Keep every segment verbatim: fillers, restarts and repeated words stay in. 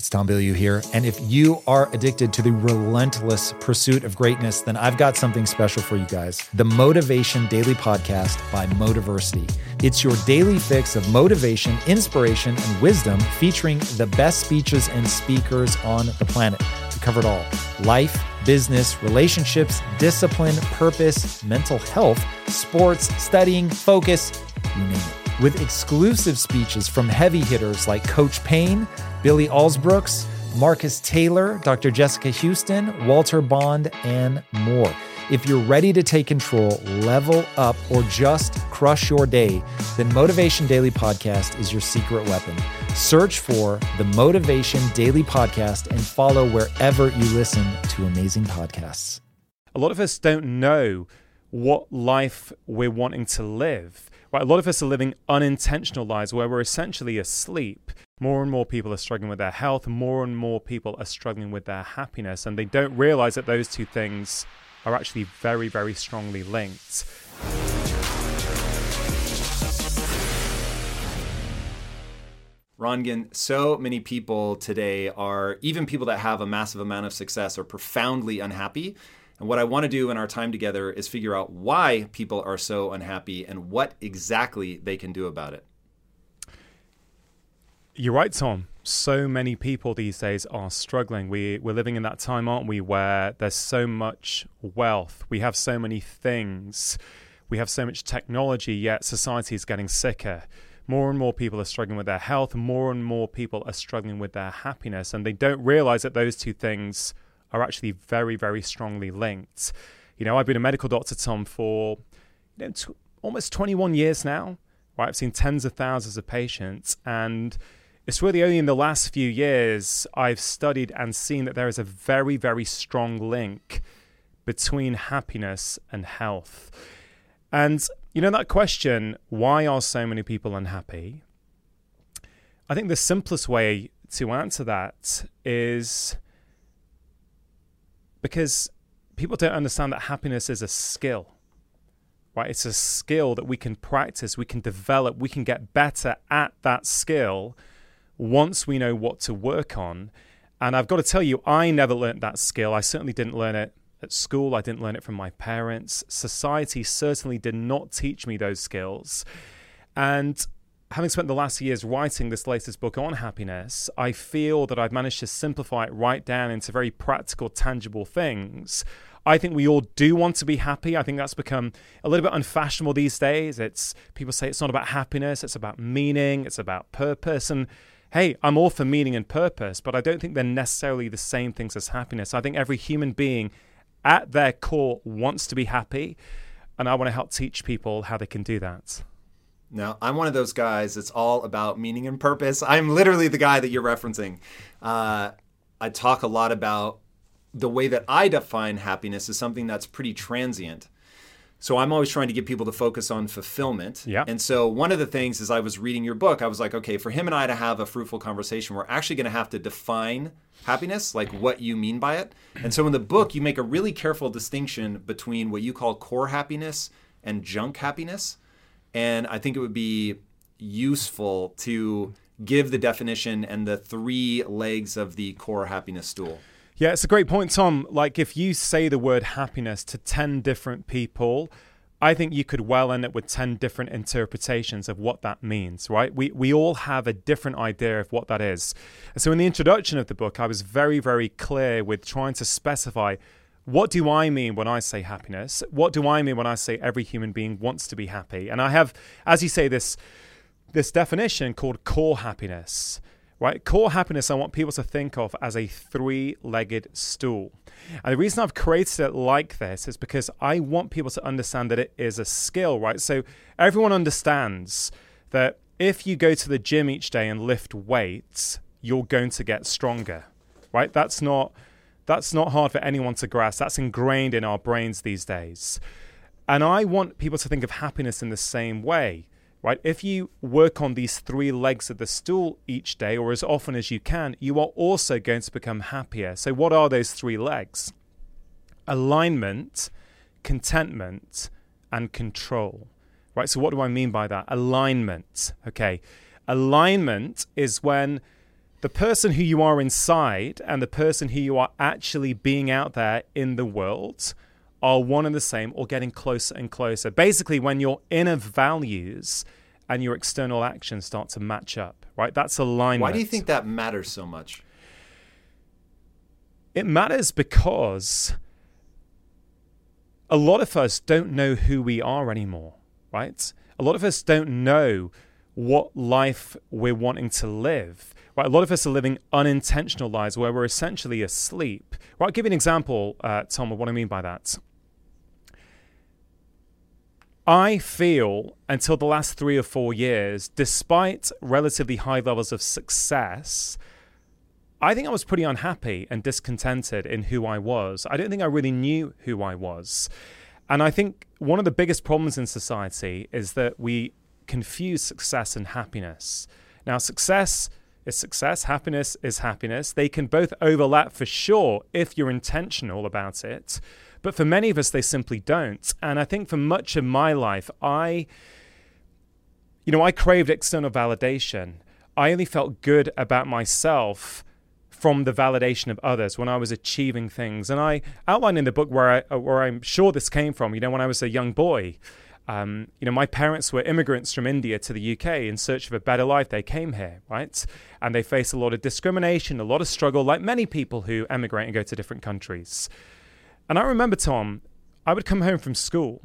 It's Tom Bilyeu here. And if you are addicted to the relentless pursuit of greatness, then I've got something special for you guys. The Motivation Daily Podcast by Motiversity. It's your daily fix of motivation, inspiration, and wisdom featuring the best speeches and speakers on the planet. We cover it all. Life, business, relationships, discipline, purpose, mental health, sports, studying, focus, you name it. With exclusive speeches from heavy hitters like Coach Payne, Billy Alsbrooks, Marcus Taylor, Doctor Jessica Houston, Walter Bond, and more. If you're ready to take control, level up, or just crush your day, then Motivation Daily Podcast is your secret weapon. Search for the Motivation Daily Podcast and follow wherever you listen to amazing podcasts. A lot of us don't know what life we're wanting to live. Right? A lot of us are living unintentional lives where we're essentially asleep. More and more people are struggling with their health. More and more people are struggling with their happiness. And they don't realize that those two things are actually very, very strongly linked. Rangan, so many people today are, even people that have a massive amount of success, are profoundly unhappy. And what I want to do in our time together is figure out why people are so unhappy and what exactly they can do about it. You're right, Tom. So many people these days are struggling. We, we're living in that time, aren't we, where there's so much wealth. We have so many things. We have so much technology, yet society is getting sicker. More and more people are struggling with their health. More and more people are struggling with their happiness. And they don't realize that those two things are actually very, very strongly linked. You know, I've been a medical doctor, Tom, for you know, t- almost twenty-one years now. Right? I've seen tens of thousands of patients, and it's really only in the last few years I've studied and seen that there is a very, very strong link between happiness and health. And, you know, that question, why are so many people unhappy? I think the simplest way to answer that is because people don't understand that happiness is a skill, right? It's a skill that we can practice, we can develop, we can get better at that skill once we know what to work on. And I've got to tell you, I never learned that skill. I certainly didn't learn it at school. I didn't learn it from my parents. Society certainly did not teach me those skills. And having spent the last years writing this latest book on happiness, I feel that I've managed to simplify it right down into very practical, tangible things. I think we all do want to be happy. I think that's become a little bit unfashionable these days. It's people say it's not about happiness, it's about meaning, it's about purpose. And hey, I'm all for meaning and purpose, but I don't think they're necessarily the same things as happiness. I think every human being at their core wants to be happy, and I want to help teach people how they can do that. Now, I'm one of those guys that's all about meaning and purpose. I'm literally the guy that you're referencing. Uh, I talk a lot about the way that I define happiness as something that's pretty transient. So I'm always trying to get people to focus on fulfillment. Yeah. And so one of the things as I was reading your book, I was like, okay, for him and I to have a fruitful conversation, we're actually going to have to define happiness, like what you mean by it. And so in the book, you make a really careful distinction between what you call core happiness and junk happiness. And I think it would be useful to give the definition and the three legs of the core happiness stool. Yeah, it's a great point, Tom. Like if you say the word happiness to ten different people, I think you could well end up with ten different interpretations of what that means, right? We we all have a different idea of what that is. And so in the introduction of the book, I was very, very clear with trying to specify, what do I mean when I say happiness? What do I mean when I say every human being wants to be happy? And I have, as you say, this this definition called core happiness, right? Core happiness, I want people to think of as a three-legged stool. And the reason I've created it like this is because I want people to understand that it is a skill, right? So everyone understands that if you go to the gym each day and lift weights, you're going to get stronger, right? That's not... That's not hard for anyone to grasp. That's ingrained in our brains these days. And I want people to think of happiness in the same way, right? If you work on these three legs of the stool each day or as often as you can, you are also going to become happier. So what are those three legs? Alignment, contentment, and control, right? So what do I mean by that? Alignment, okay. Alignment is when the person who you are inside and the person who you are actually being out there in the world are one and the same, or getting closer and closer. Basically, when your inner values and your external actions start to match up, right? That's alignment. Why do you think that matters so much? It matters because a lot of us don't know who we are anymore, right? A lot of us don't know what life we're wanting to live, right? A lot of us are living unintentional lives where we're essentially asleep. Right, I'll give you an example, uh, Tom, of what I mean by that. I feel until the last three or four years, despite relatively high levels of success, I think I was pretty unhappy and discontented in who I was. I don't think I really knew who I was. And I think one of the biggest problems in society is that we confuse success and happiness. Now, success is success, happiness is happiness. They can both overlap for sure if you're intentional about it. But for many of us, they simply don't. And I think for much of my life, I, you know, I craved external validation. I only felt good about myself from the validation of others when I was achieving things. And I outline in the book where I, where I'm sure this came from. You know, when I was a young boy, um, you know, my parents were immigrants from India to the U K in search of a better life. They came here, right? And they faced a lot of discrimination, a lot of struggle, like many people who emigrate and go to different countries. And I remember, Tom, I would come home from school,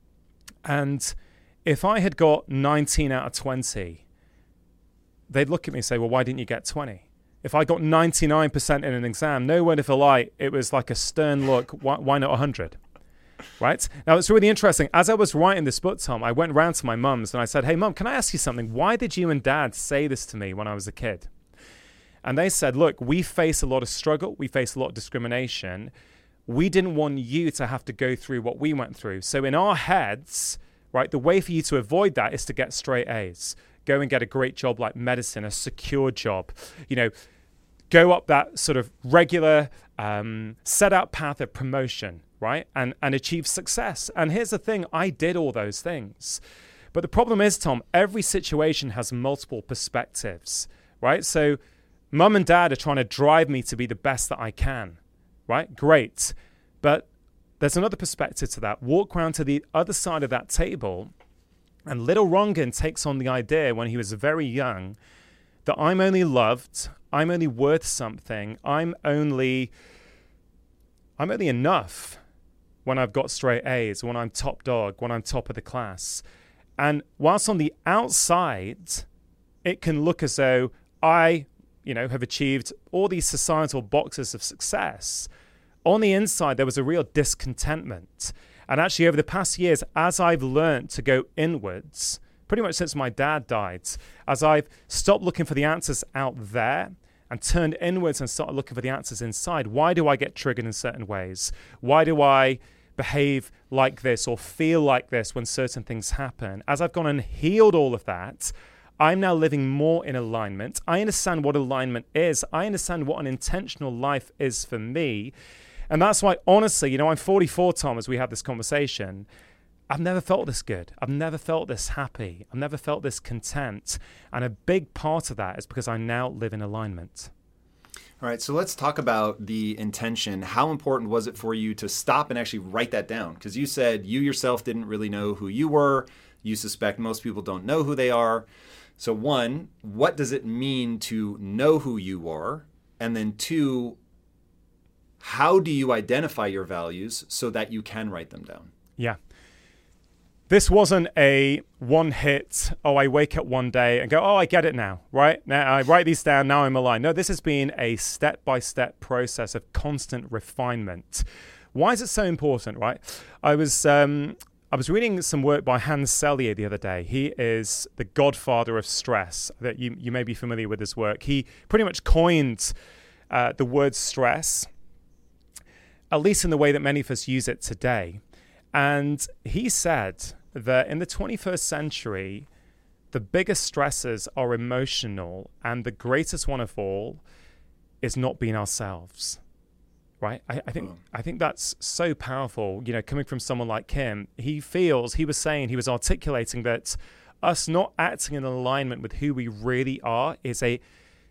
and if I had got nineteen out of twenty, they'd look at me and say, well, why didn't you get twenty? If I got ninety-nine percent in an exam, no word of a lie, it was like a stern look, why, why not one hundred? Right? Now, it's really interesting. As I was writing this book, Tom, I went round to my mum's and I said, hey, Mum, can I ask you something? Why did you and Dad say this to me when I was a kid? And they said, look, we face a lot of struggle. We face a lot of discrimination. We didn't want you to have to go through what we went through. So in our heads, right, the way for you to avoid that is to get straight A's. Go and get a great job like medicine, a secure job. You know, go up that sort of regular um, set out path of promotion, right, and, and achieve success. And here's the thing, I did all those things. But the problem is, Tom, every situation has multiple perspectives, right? So Mum and Dad are trying to drive me to be the best that I can. Right? Great. But there's another perspective to that. Walk around to the other side of that table, and little Rongan takes on the idea when he was very young that I'm only loved, I'm only worth something, I'm only, I'm only enough when I've got straight A's, when I'm top dog, when I'm top of the class. And whilst on the outside, it can look as though I you know, have achieved all these societal boxes of success, on the inside, there was a real discontentment. And actually, over the past years, as I've learned to go inwards, pretty much since my dad died, as I've stopped looking for the answers out there and turned inwards and started looking for the answers inside, why do I get triggered in certain ways? Why do I behave like this or feel like this when certain things happen? As I've gone and healed all of that, I'm now living more in alignment. I understand what alignment is. I understand what an intentional life is for me. And that's why, honestly, you know, I'm forty-four, Tom, as we had this conversation. I've never felt this good. I've never felt this happy. I've never felt this content. And a big part of that is because I now live in alignment. All right, so let's talk about the intention. How important was it for you to stop and actually write that down? Because you said you yourself didn't really know who you were. You suspect most people don't know who they are. So one, what does it mean to know who you are? And then two, how do you identify your values so that you can write them down? Yeah. This wasn't a one hit, oh, I wake up one day and go, oh, I get it now, right? Now I write these down, now I'm aligned. No, this has been a step-by-step process of constant refinement. Why is it so important, right? I was... Um, I was reading some work by Hans Selye the other day. He is the godfather of stress. That you, you may be familiar with his work. He pretty much coined uh, the word stress, at least in the way that many of us use it today. And he said that in the twenty-first century, the biggest stresses are emotional, and the greatest one of all is not being ourselves. Right, I, I think I think that's so powerful. You know, coming from someone like him, he feels he was saying he was articulating that us not acting in alignment with who we really are is a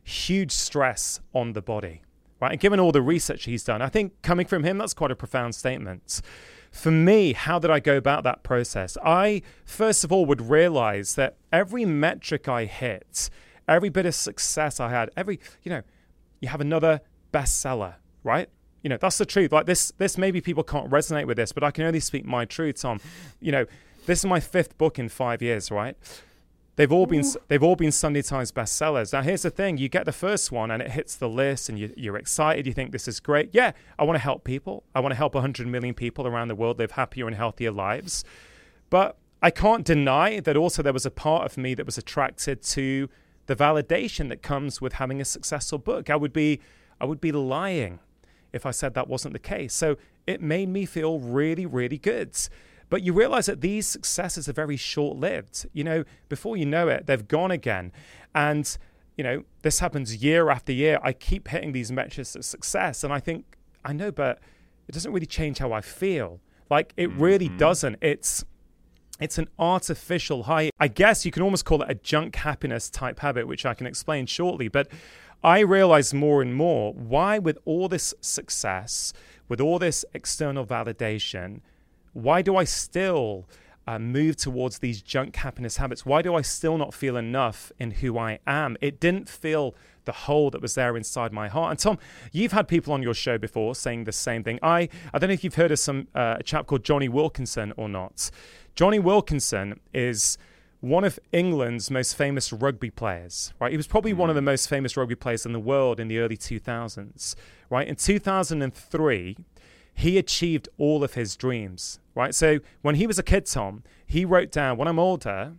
huge stress on the body, right? And given all the research he's done, I think coming from him, that's quite a profound statement. For me, how did I go about that process? I, first of all, would realize that every metric I hit, every bit of success I had, every, you know, you have another bestseller, right? You know, that's the truth. Like this, this maybe people can't resonate with this, but I can only speak my truth, Tom. You know, this is my fifth book in five years, right? They've all been they've all been Sunday Times bestsellers. Now, here's the thing. You get the first one and it hits the list and you, you're excited. You think this is great. Yeah, I want to help people. I want to help one hundred million people around the world live happier and healthier lives. But I can't deny that also there was a part of me that was attracted to the validation that comes with having a successful book. I would be I would be lying if I said that wasn't the case. So it made me feel really, really good. But you realize that these successes are very short-lived. You know, before you know it, they've gone again. And, you know, this happens year after year. I keep hitting these metrics of success. And I think, I know, but it doesn't really change how I feel. Like, it really mm-hmm. doesn't. It's it's an artificial high. I guess you can almost call it a junk happiness type habit, which I can explain shortly. But I realize more and more why, with all this success, with all this external validation, why do I still uh, move towards these junk happiness habits? Why do I still not feel enough in who I am? It didn't fill the hole that was there inside my heart. And Tom, you've had people on your show before saying the same thing. I, I don't know if you've heard of some uh, a chap called Jonny Wilkinson or not. Jonny Wilkinson is one of England's most famous rugby players, right? He was probably mm-hmm. one of the most famous rugby players in the world in the early two thousands, right? In two thousand three, he achieved all of his dreams, right? So when he was a kid, Tom, he wrote down, when I'm older,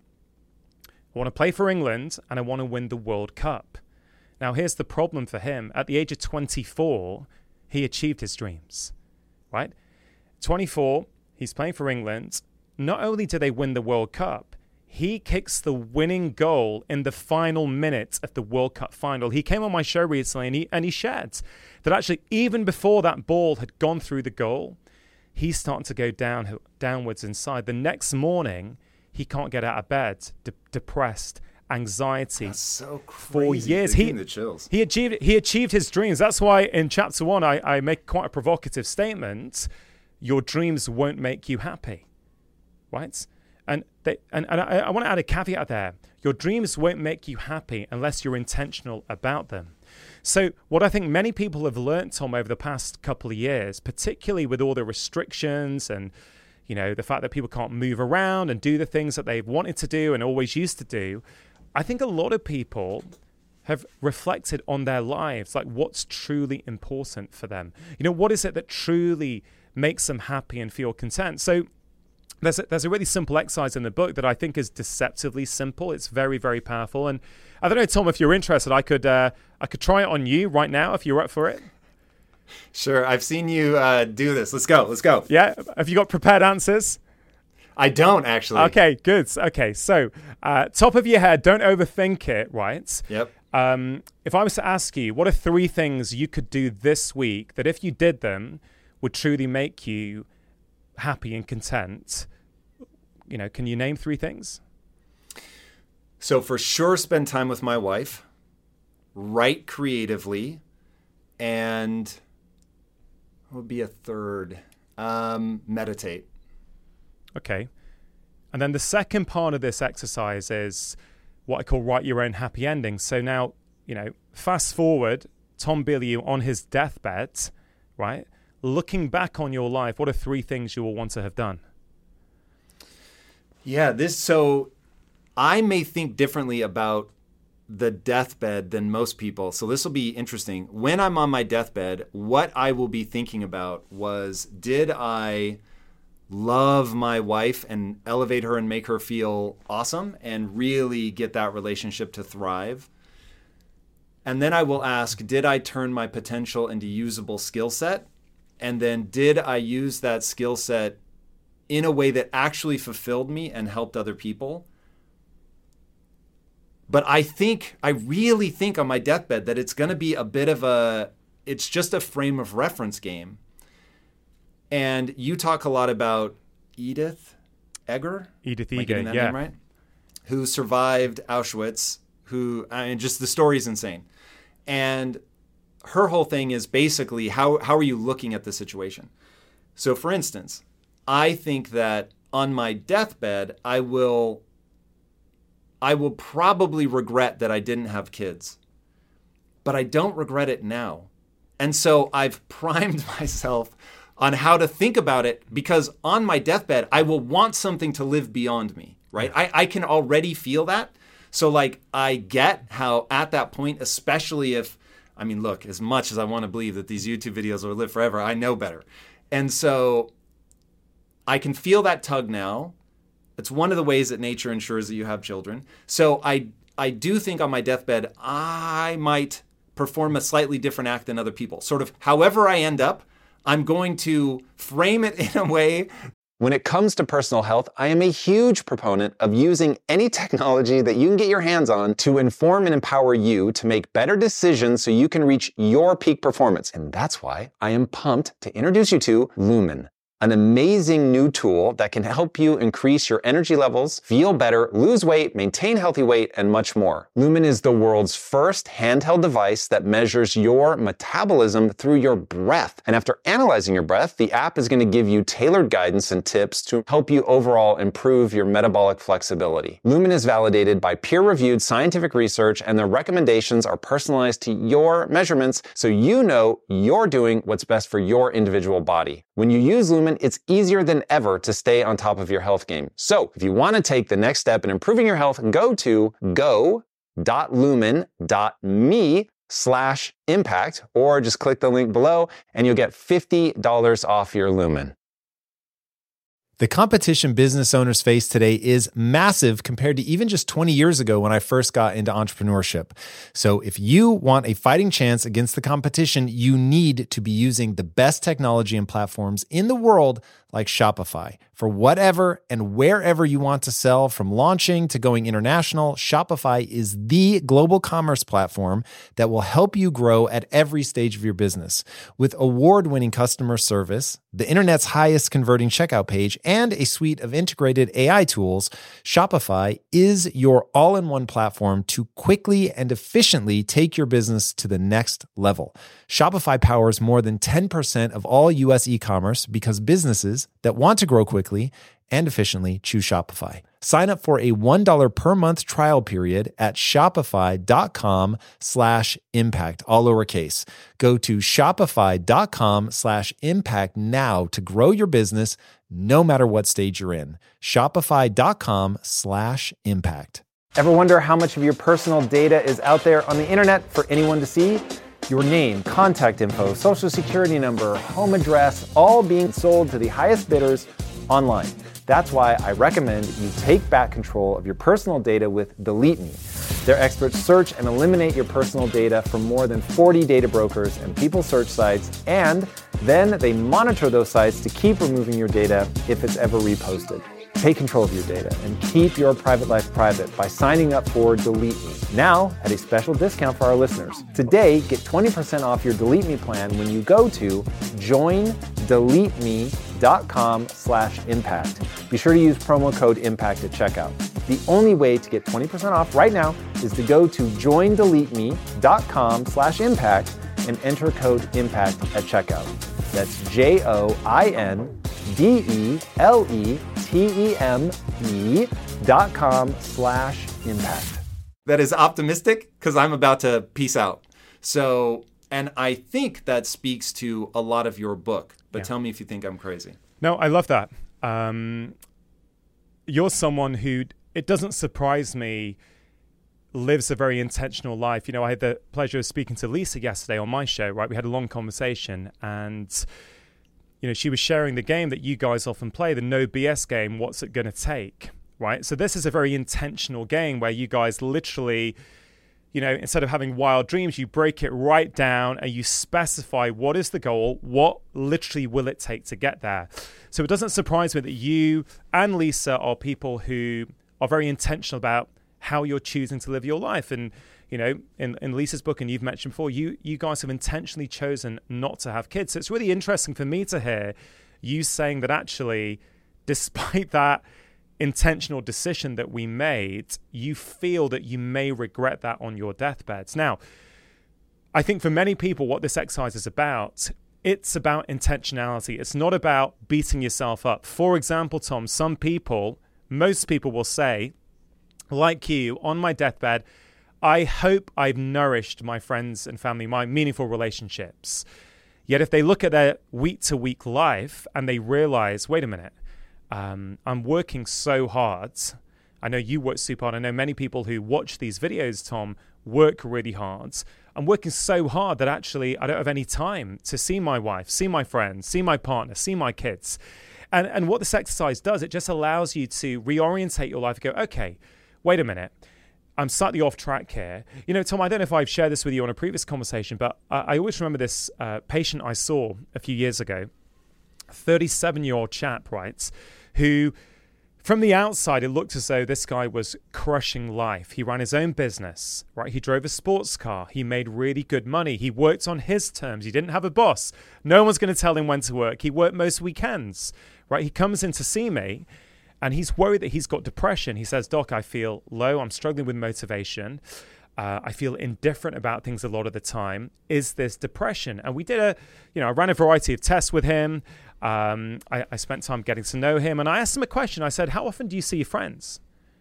I want to play for England and I want to win the World Cup. Now, here's the problem for him. At the age of twenty-four, he achieved his dreams, right? twenty-four, he's playing for England. Not only do they win the World Cup, he kicks the winning goal in the final minute of the World Cup final. He came on my show recently and he, and he shared that actually even before that ball had gone through the goal, he's starting to go down downwards inside. The next morning, he can't get out of bed, de- depressed, anxiety. That's so crazy. For years. He, the chills. he achieved he achieved his dreams. That's why in chapter one, I, I make quite a provocative statement. Your dreams won't make you happy, right? And they, and, and I, I want to add a caveat there. Your dreams won't make you happy unless you're intentional about them. So what I think many people have learned, Tom, over the past couple of years, particularly with all the restrictions and, you know, the fact that people can't move around and do the things that they've wanted to do and always used to do, I think a lot of people have reflected on their lives, like what's truly important for them. You know, what is it that truly makes them happy and feel content? So There's a, there's a really simple exercise in the book that I think is deceptively simple. It's very, very powerful. And I don't know, Tom, if you're interested, I could uh, I could try it on you right now if you're up for it. Sure. I've seen you uh, do this. Let's go. Let's go. Yeah. Have you got prepared answers? I don't, actually. Okay, good. Okay, so uh, top of your head, don't overthink it, right? Yep. Um, if I was to ask you, what are three things you could do this week that if you did them would truly make you happy and content? You know, can you name three things? So for sure, spend time with my wife, write creatively, and what would be a third? Um, meditate. Okay. And then the second part of this exercise is what I call write your own happy ending. So now, you know, fast forward, Tom Bilyeu on his deathbed, right? Looking back on your life, what are three things you will want to have done? Yeah, this, so I may think differently about the deathbed than most people. So this will be interesting. When I'm on my deathbed, what I will be thinking about was, did I love my wife and elevate her and make her feel awesome and really get that relationship to thrive? And then I will ask, did I turn my potential into usable skill set? And then did I use that skill set in a way that actually fulfilled me and helped other people? But I think, I really think on my deathbed that it's going to be a bit of a, it's just a frame of reference game. And you talk a lot about Edith Eger. Edith Am I Eger, getting that yeah. name right? Who survived Auschwitz, who, I mean, just the story is insane. And her whole thing is basically, how, how are you looking at the situation? So for instance, I think that on my deathbed, I will, I will probably regret that I didn't have kids, but I don't regret it now. And so I've primed myself on how to think about it, because on my deathbed, I will want something to live beyond me, right? I, I can already feel that. So like, I get how at that point, especially if, I mean, look, as much as I want to believe that these YouTube videos will live forever, I know better. And so I can feel that tug now. It's one of the ways that nature ensures that you have children. So I, I do think on my deathbed, I might perform a slightly different act than other people. Sort of however I end up, I'm going to frame it in a way. When it comes to personal health, I am a huge proponent of using any technology that you can get your hands on to inform and empower you to make better decisions so you can reach your peak performance. And that's why I am pumped to introduce you to Lumen, an amazing new tool that can help you increase your energy levels, feel better, lose weight, maintain healthy weight, and much more. Lumen is the world's first handheld device that measures your metabolism through your breath. And after analyzing your breath, the app is going to give you tailored guidance and tips to help you overall improve your metabolic flexibility. Lumen is validated by peer-reviewed scientific research, and their recommendations are personalized to your measurements so you know you're doing what's best for your individual body. When you use Lumen, it's easier than ever to stay on top of your health game. So if you want to take the next step in improving your health, go to go.lumen.me slash impact, or just click the link below and you'll get fifty dollars off your Lumen. The competition business owners face today is massive compared to even just twenty years ago when I first got into entrepreneurship. So if you want a fighting chance against the competition, you need to be using the best technology and platforms in the world like Shopify. For whatever and wherever you want to sell, from launching to going international, Shopify is the global commerce platform that will help you grow at every stage of your business. With award-winning customer service, the internet's highest converting checkout page, and a suite of integrated A I tools, Shopify is your all-in-one platform to quickly and efficiently take your business to the next level. Shopify powers more than ten percent of all U S e-commerce because businesses that want to grow quickly and efficiently choose Shopify. Sign up for a one dollar per month trial period at shopify.com slash impact, all lowercase. Go to shopify.com slash impact now to grow your business no matter what stage you're in. Shopify.com slash impact. Ever wonder how much of your personal data is out there on the internet for anyone to see? Your name, contact info, social security number, home address, all being sold to the highest bidders online. That's why I recommend you take back control of your personal data with Delete Me. Their experts search and eliminate your personal data from more than forty data brokers and people search sites, and then they monitor those sites to keep removing your data if it's ever reposted. Take control of your data and keep your private life private by signing up for Delete Me, now at a special discount for our listeners. Today, get twenty percent off your Delete Me plan when you go to joindeleteme.com slash impact. Be sure to use promo code IMPACT at checkout. The only way to get twenty percent off right now is to go to joindeleteme.com slash impact and enter code IMPACT at checkout. That's J O I N D E L E T E M E dot com slash impact. That is optimistic because I'm about to peace out. So, and I think that speaks to a lot of your book, but yeah. Tell me if you think I'm crazy. No, I love that. Um, you're someone who, it doesn't surprise me, lives a very intentional life. You know, I had the pleasure of speaking to Lisa yesterday on my show, right? We had a long conversation, and you know, she was sharing the game that you guys often play, the no B S game, what's it going to take, right? So this is a very intentional game where you guys literally, you know, instead of having wild dreams, you break it right down and you specify what is the goal, what literally will it take to get there. So it doesn't surprise me that you and Lisa are people who are very intentional about how you're choosing to live your life. And you know, in, in Lisa's book, and you've mentioned before, you you guys have intentionally chosen not to have kids. So it's really interesting for me to hear you saying that actually, despite that intentional decision that we made, you feel that you may regret that on your deathbeds. Now, I think for many people, what this exercise is about, it's about intentionality. It's not about beating yourself up. For example, Tom, some people, most people will say, like you, on my deathbed, I hope I've nourished my friends and family, my meaningful relationships. Yet if they look at their week-to-week life and they realize, wait a minute, um, I'm working so hard. I know you work super hard. I know many people who watch these videos, Tom, work really hard. I'm working so hard that actually I don't have any time to see my wife, see my friends, see my partner, see my kids. And, and what this exercise does, it just allows you to reorientate your life and go, okay, wait a minute. I'm slightly off track here. You know, Tom, I don't know if I've shared this with you on a previous conversation, but I, I always remember this uh, patient I saw a few years ago, a thirty-seven-year-old chap, right, who from the outside, it looked as though this guy was crushing life. He ran his own business, right? He drove a sports car. He made really good money. He worked on his terms. He didn't have a boss. No one's going to tell him when to work. He worked most weekends, right? He comes in to see me, and he's worried that he's got depression. He says, Doc, I feel low. I'm struggling with motivation. Uh, I feel indifferent about things a lot of the time. Is this depression? And we did a, you know, I ran a variety of tests with him. Um, I, I spent time getting to know him. And I asked him a question. I said, how often do you see your friends?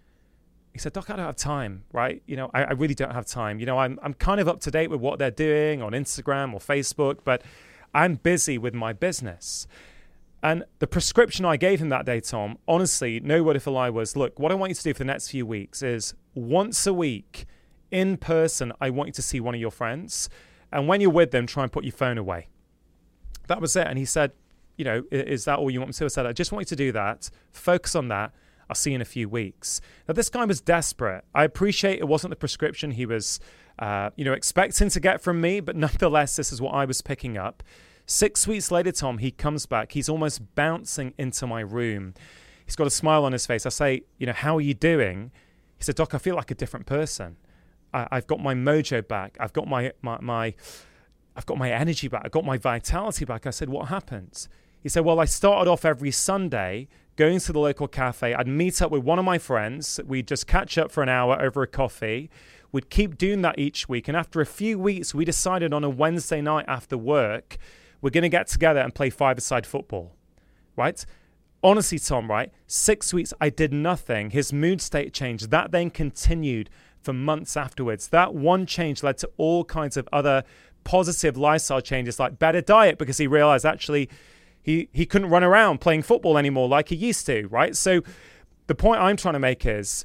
He said, Doc, I don't have time, right? You know, I, I really don't have time. You know, I'm I'm kind of up to date with what they're doing on Instagram or Facebook, but I'm busy with my business. And the prescription I gave him that day, Tom, honestly, no word of a lie, was, look, what I want you to do for the next few weeks is once a week in person, I want you to see one of your friends. And when you're with them, try and put your phone away. That was it. And he said, you know, is that all you want me to do? I said, I just want you to do that. Focus on that. I'll see you in a few weeks. Now, this guy was desperate. I appreciate it wasn't the prescription he was, uh, you know, expecting to get from me, but nonetheless, this is what I was picking up. Six weeks later, Tom, he comes back. He's almost bouncing into my room. He's got a smile on his face. I say, you know, how are you doing? He said, Doc, I feel like a different person. I, I've got my mojo back. I've got my, my, my, I've got my energy back. I've got my vitality back. I said, what happened? He said, well, I started off every Sunday going to the local cafe. I'd meet up with one of my friends. We'd just catch up for an hour over a coffee. We'd keep doing that each week. And after a few weeks, we decided on a Wednesday night after work, we're going to get together and play five-a-side football, right? Honestly, Tom, right? Six weeks, I did nothing. His mood state changed. That then continued for months afterwards. That one change led to all kinds of other positive lifestyle changes, like better diet, because he realized actually he, he couldn't run around playing football anymore like he used to, right? So the point I'm trying to make is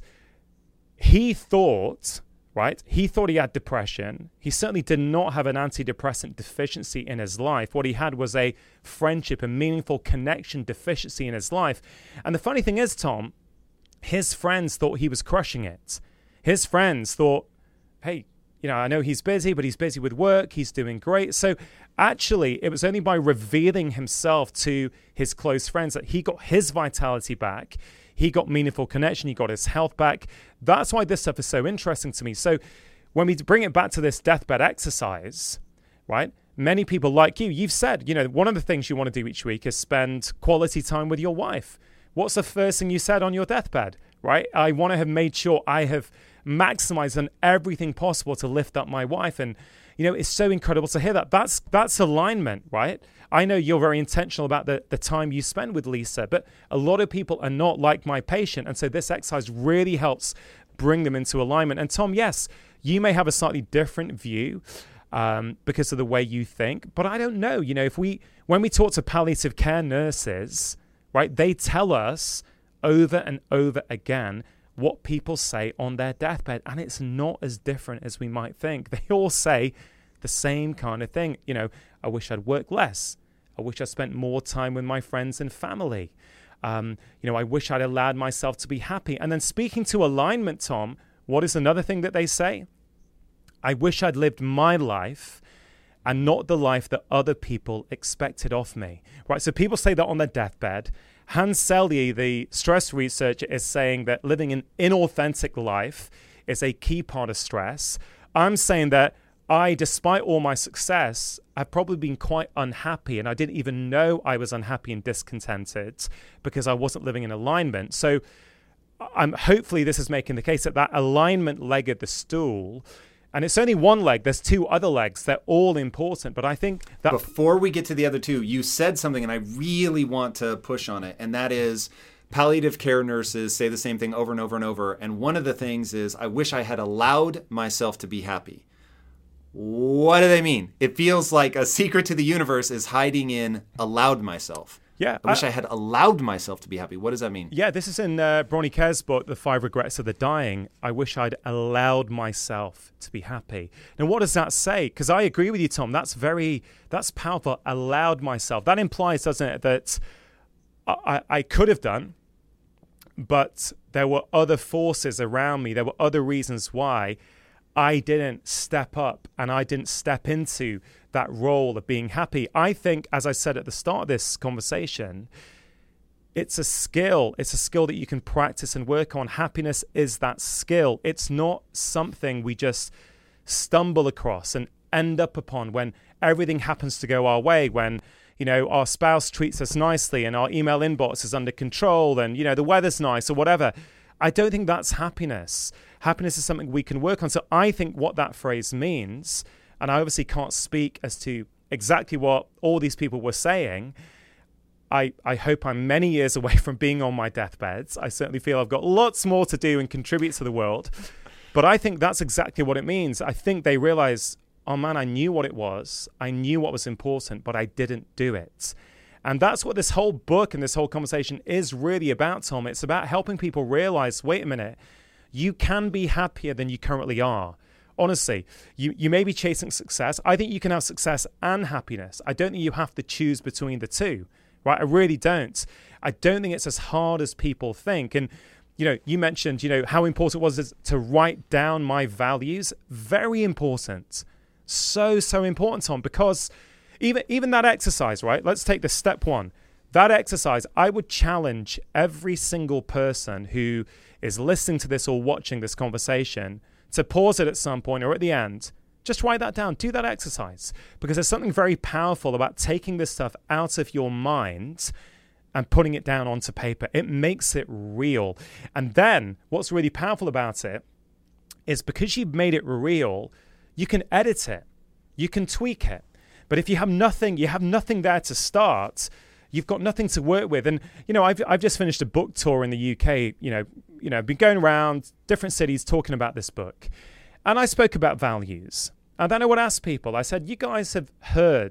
he thought... Right? He thought he had depression. He certainly did not have an antidepressant deficiency in his life. What he had was a friendship, a meaningful connection deficiency in his life. And the funny thing is, Tom, his friends thought he was crushing it. His friends thought, hey, you know, I know he's busy, but he's busy with work. He's doing great. So actually, it was only by revealing himself to his close friends that he got his vitality back. He got meaningful connection. He got his health back. That's why this stuff is so interesting to me. So when we bring it back to this deathbed exercise, right? Many people like you, you've said, you know, one of the things you want to do each week is spend quality time with your wife. What's the first thing you said on your deathbed, right? I want to have made sure I have maximized on everything possible to lift up my wife. And, you know, it's so incredible to hear that. That's that's alignment, right? I know you're very intentional about the, the time you spend with Lisa, but a lot of people are not like my patient. And so this exercise really helps bring them into alignment. And Tom, yes, you may have a slightly different view um, because of the way you think, but I don't know. You know, if we, when we talk to palliative care nurses, right, they tell us over and over again what people say on their deathbed. And it's not as different as we might think. They all say the same kind of thing. You know, I wish I'd worked less. I wish I spent more time with my friends and family. Um, you know, I wish I'd allowed myself to be happy. And then speaking to alignment, Tom, what is another thing that they say? I wish I'd lived my life and not the life that other people expected of me. Right? So people say that on their deathbed. Hans Selye, the stress researcher, is saying that living an inauthentic life is a key part of stress. I'm saying that I, despite all my success, I've probably been quite unhappy, and I didn't even know I was unhappy and discontented because I wasn't living in alignment. So I'm hopefully this is making the case that that alignment leg of the stool And it's only one leg. There's two other legs. They're all important. But I think that... Before we get to the other two, you said something, and I really want to push on it. And that is palliative care nurses say the same thing over and over and over. And one of the things is, I wish I had allowed myself to be happy. What do they mean? It feels like a secret to the universe is hiding in allowed myself. Yeah, I wish I, I had allowed myself to be happy. What does that mean? Yeah, this is in uh, Bronnie Kerr's book, The Five Regrets of the Dying. I wish I'd allowed myself to be happy. Now, what does that say? Because I agree with you, Tom. That's very, that's powerful. Allowed myself. That implies, doesn't it, that I, I could have done, but there were other forces around me. There were other reasons why I didn't step up and I didn't step into that role of being happy. I think, as I said at the start of this conversation, it's a skill. It's a skill that you can practice and work on. Happiness is that skill. It's not something we just stumble across and end up upon when everything happens to go our way, when, you know, our spouse treats us nicely and our email inbox is under control and, you know, the weather's nice or whatever. I don't think that's happiness. Happiness is something we can work on. So I think what that phrase means, and I obviously can't speak as to exactly what all these people were saying. I, I hope I'm many years away from being on my deathbeds. I certainly feel I've got lots more to do and contribute to the world. But I think that's exactly what it means. I think they realize, oh man, I knew what it was. I knew what was important, but I didn't do it. And that's what this whole book and this whole conversation is really about, Tom. It's about helping people realize, wait a minute, you can be happier than you currently are. Honestly, you, you may be chasing success. I think you can have success and happiness. I don't think you have to choose between the two, right? I really don't. I don't think it's as hard as people think. And, you know, you mentioned, you know, how important it was to write down my values. Very important. So, so important, Tom, because even, even that exercise, right? Let's take the step one. That exercise, I would challenge every single person who is listening to this or watching this conversation to pause it at some point or at the end. Just write that down. Do that exercise. Because there's something very powerful about taking this stuff out of your mind and putting it down onto paper. It makes it real. And then what's really powerful about it is because you've made it real, you can edit it. You can tweak it. But if you have nothing, you have nothing there to start, you've got nothing to work with. And, you know, I've I've just finished a book tour in the U K, you know, you know, been going around different cities talking about this book. And I spoke about values. And then I would ask people, I said, you guys have heard,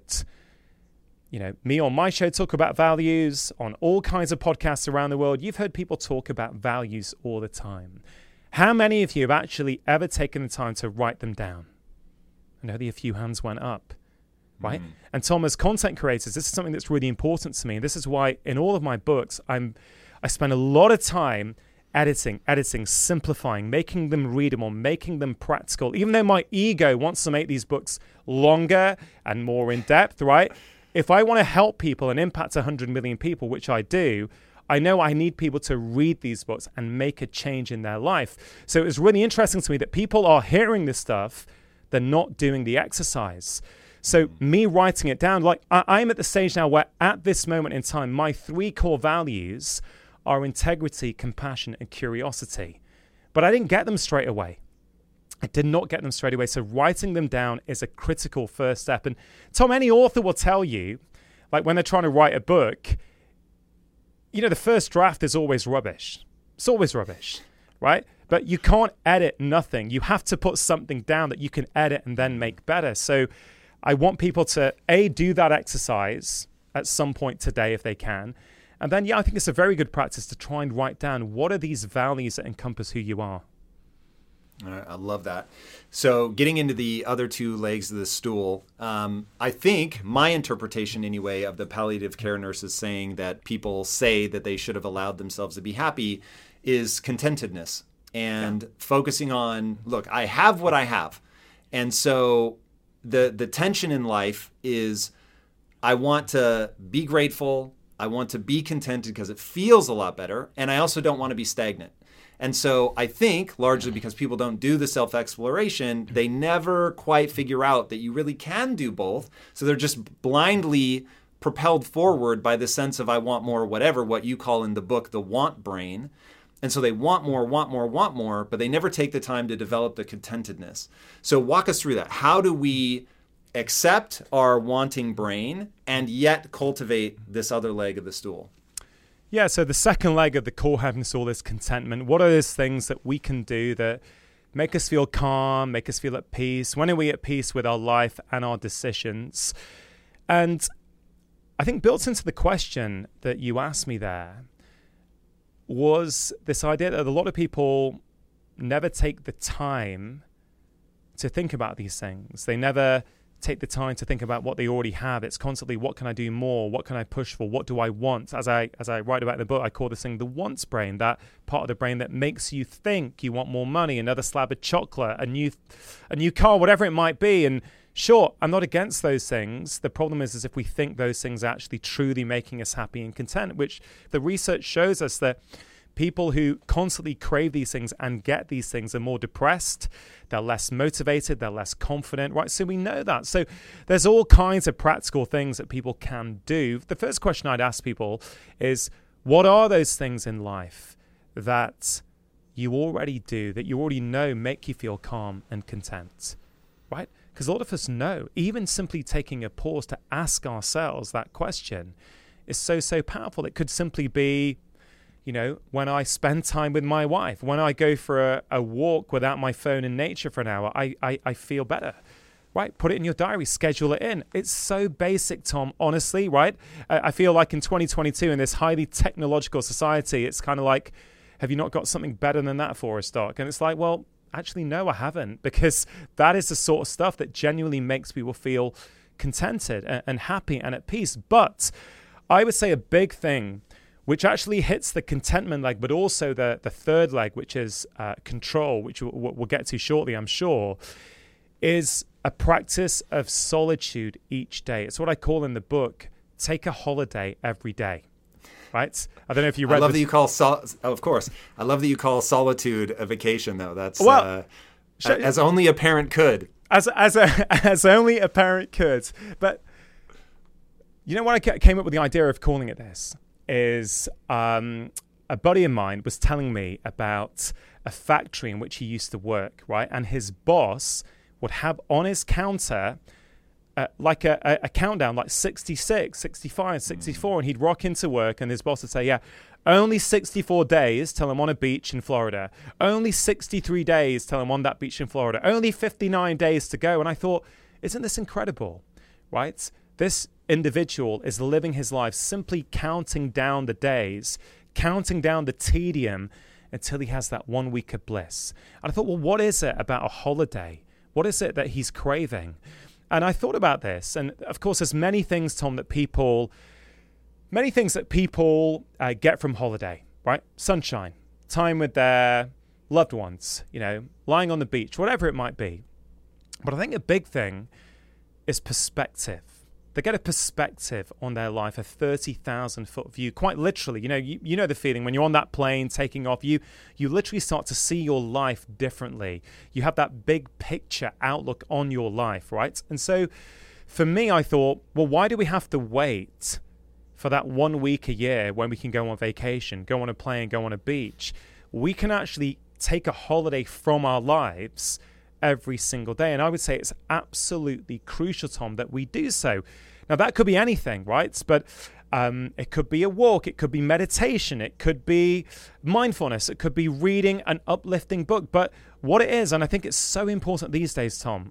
you know, me on my show talk about values, on all kinds of podcasts around the world. You've heard people talk about values all the time. How many of you have actually ever taken the time to write them down? I know a few hands went up. Right? Mm. And Tom, as content creators, this is something that's really important to me. And this is why in all of my books, I'm, I spend a lot of time editing, editing, simplifying, making them readable, making them practical. Even though my ego wants to make these books longer and more in depth, right? If I want to help people and impact one hundred million people, which I do, I know I need people to read these books and make a change in their life. So it was really interesting to me that people are hearing this stuff, they're not doing the exercise. So me writing it down, like I, I'm at the stage now where at this moment in time, my three core values are integrity, compassion, and curiosity. But I didn't get them straight away. I did not get them straight away. So writing them down is a critical first step. And Tom, any author will tell you, like when they're trying to write a book, you know, the first draft is always rubbish. It's always rubbish, right? But you can't edit nothing. You have to put something down that you can edit and then make better. So I want people to, A, do that exercise at some point today if they can. And then, yeah, I think it's a very good practice to try and write down what are these values that encompass who you are. All right, I love that. So getting into the other two legs of the stool, um, I think my interpretation anyway of the palliative care nurses saying that people say that they should have allowed themselves to be happy is contentedness and yeah. focusing on, look, I have what I have. And so the the tension in life is I want to be grateful. I want to be contented because it feels a lot better. And I also don't want to be stagnant. And so I think largely because people don't do the self-exploration, they never quite figure out that you really can do both. So they're just blindly propelled forward by the sense of I want more, whatever, what you call in the book, the want brain. And so they want more, want more, want more, but they never take the time to develop the contentedness. So walk us through that. How do we accept our wanting brain and yet cultivate this other leg of the stool? Yeah, so the second leg of the core happiness stool is contentment. What are those things that we can do that make us feel calm, make us feel at peace? When are we at peace with our life and our decisions? And I think built into the question that you asked me there was this idea that a lot of people never take the time to think about these things. They never take the time to think about what they already have. It's constantly, what can I do more? What can I push for? What do I want? As I as I write about in the book, I call this thing the wants brain, that part of the brain that makes you think you want more money, another slab of chocolate, a new, a new car, whatever it might be. And sure, I'm not against those things. The problem is, is if we think those things are actually truly making us happy and content, which the research shows us that people who constantly crave these things and get these things are more depressed, they're less motivated, they're less confident, right? So we know that. So there's all kinds of practical things that people can do. The first question I'd ask people is, what are those things in life that you already do, that you already know make you feel calm and content, right? Because a lot of us know, even simply taking a pause to ask ourselves that question is so, so powerful. It could simply be, you know, when I spend time with my wife, when I go for a, a walk without my phone in nature for an hour, I, I, I feel better, right? Put it in your diary, schedule it in. It's so basic, Tom, honestly, right? I, I feel like in twenty twenty-two, in this highly technological society, it's kind of like, have you not got something better than that for us, Doc? And it's like, well, actually, no, I haven't, because that is the sort of stuff that genuinely makes people feel contented and, and happy and at peace. But I would say a big thing, which actually hits the contentment leg, but also the, the third leg, which is uh, control, which we'll, we'll get to shortly, I'm sure, is a practice of solitude each day. It's what I call in the book, take a holiday every day, right? I don't know if you read I love this. that you call, sol- oh, of course, I love that you call solitude a vacation, though. That's well, uh, sh- as only a parent could. As, as, a, as only a parent could. But you know when I came up with the idea of calling it this? is um, a buddy of mine was telling me about a factory in which he used to work, right? And his boss would have on his counter uh, like a, a, a countdown, like sixty-six, sixty-five, sixty-four. And he'd rock into work and his boss would say, yeah, only sixty-four days till I'm on a beach in Florida. Only sixty-three days till I'm on that beach in Florida. Only fifty-nine days to go. And I thought, isn't this incredible, right? This individual is living his life simply counting down the days, counting down the tedium until he has that one week of bliss. And I thought, well, what is it about a holiday? What is it that he's craving? And I thought about this. And of course, there's many things, Tom, that people, many things that people uh, get from holiday, right? Sunshine, time with their loved ones, you know, lying on the beach, whatever it might be. But I think a big thing is perspective. They get a perspective on their life, a thirty thousand foot view, quite literally. You know, you, you know the feeling when you're on that plane taking off, you you literally start to see your life differently. You have that big picture outlook on your life, right? And so for me, I thought, well, why do we have to wait for that one week a year when we can go on vacation, go on a plane, go on a beach? We can actually take a holiday from our lives every single day. And I would say it's absolutely crucial, Tom, that we do so. Now, that could be anything, right? But um, it could be a walk. It could be meditation. It could be mindfulness. It could be reading an uplifting book. But what it is, and I think it's so important these days, Tom,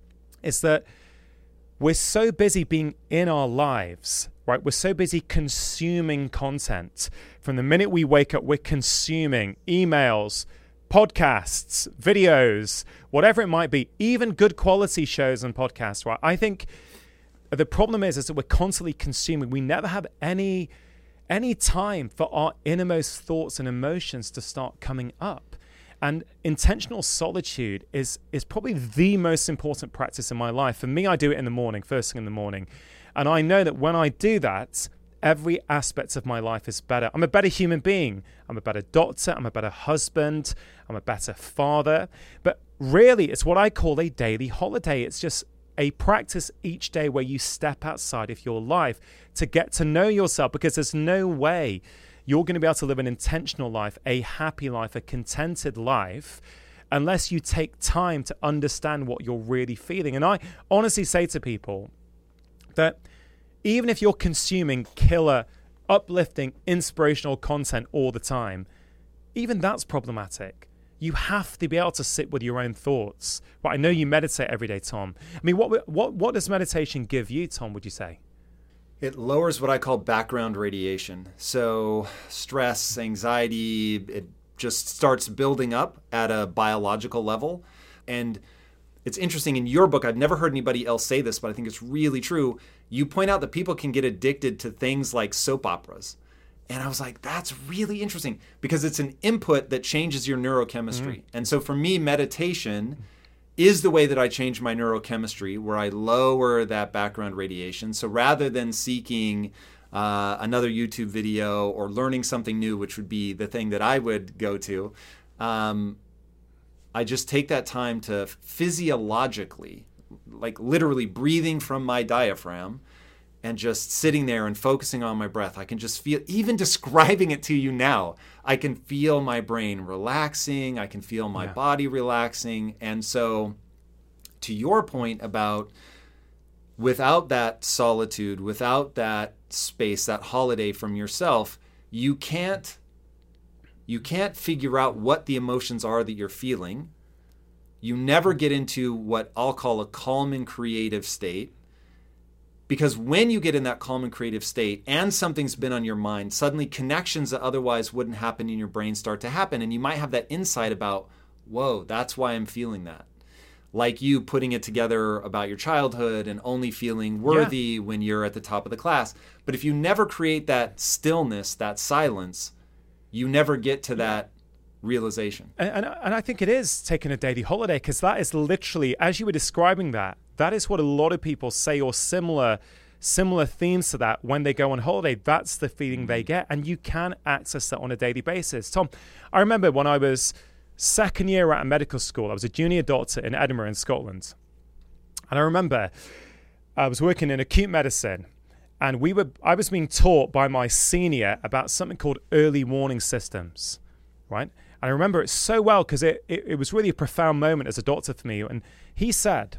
is that we're so busy being in our lives, right? We're so busy consuming content. From the minute we wake up, we're consuming emails, podcasts, videos, whatever it might be, even good quality shows and podcasts, right? I think the problem is, is that we're constantly consuming. We never have any, any time for our innermost thoughts and emotions to start coming up. And intentional solitude is, is probably the most important practice in my life. For me, I do it in the morning, first thing in the morning. And I know that when I do that, every aspect of my life is better. I'm a better human being. I'm a better doctor. I'm a better husband. I'm a better father. But really, it's what I call a daily holiday. It's just a practice each day where you step outside of your life to get to know yourself, because there's no way you're going to be able to live an intentional life, a happy life, a contented life, unless you take time to understand what you're really feeling. And I honestly say to people that even if you're consuming killer, uplifting, inspirational content all the time, even that's problematic. You have to be able to sit with your own thoughts. Well, I know you meditate every day, Tom. I mean, what what what does meditation give you, Tom, would you say? It lowers what I call background radiation. So stress, anxiety, it just starts building up at a biological level. And it's interesting, in your book, I've never heard anybody else say this, but I think it's really true. You point out that people can get addicted to things like soap operas. And I was like, that's really interesting because it's an input that changes your neurochemistry. Mm. And so for me, meditation is the way that I change my neurochemistry, where I lower that background radiation. So rather than seeking uh, another YouTube video or learning something new, which would be the thing that I would go to, um, I just take that time to physiologically, like literally breathing from my diaphragm, and just sitting there and focusing on my breath. I can just feel, even describing it to you now, I can feel my brain relaxing. I can feel my yeah. body relaxing. And so to your point about without that solitude, without that space, that holiday from yourself, you can't, you can't figure out what the emotions are that you're feeling. You never get into what I'll call a calm and creative state. Because when you get in that calm and creative state and something's been on your mind, suddenly connections that otherwise wouldn't happen in your brain start to happen. And you might have that insight about, whoa, that's why I'm feeling that. Like you putting it together about your childhood and only feeling worthy yeah. when you're at the top of the class. But if you never create that stillness, that silence, you never get to that realization. And, and, and I think it is taking a daily holiday, because that is literally, as you were describing that, that is what a lot of people say, or similar similar themes to that when they go on holiday. That's the feeling they get, and you can access that on a daily basis. Tom, I remember when I was second year at a medical school, I was a junior doctor in Edinburgh in Scotland. And I remember I was working in acute medicine, and we were I was being taught by my senior about something called early warning systems, right? And I remember it so well because it, it, it was really a profound moment as a doctor for me. And he said,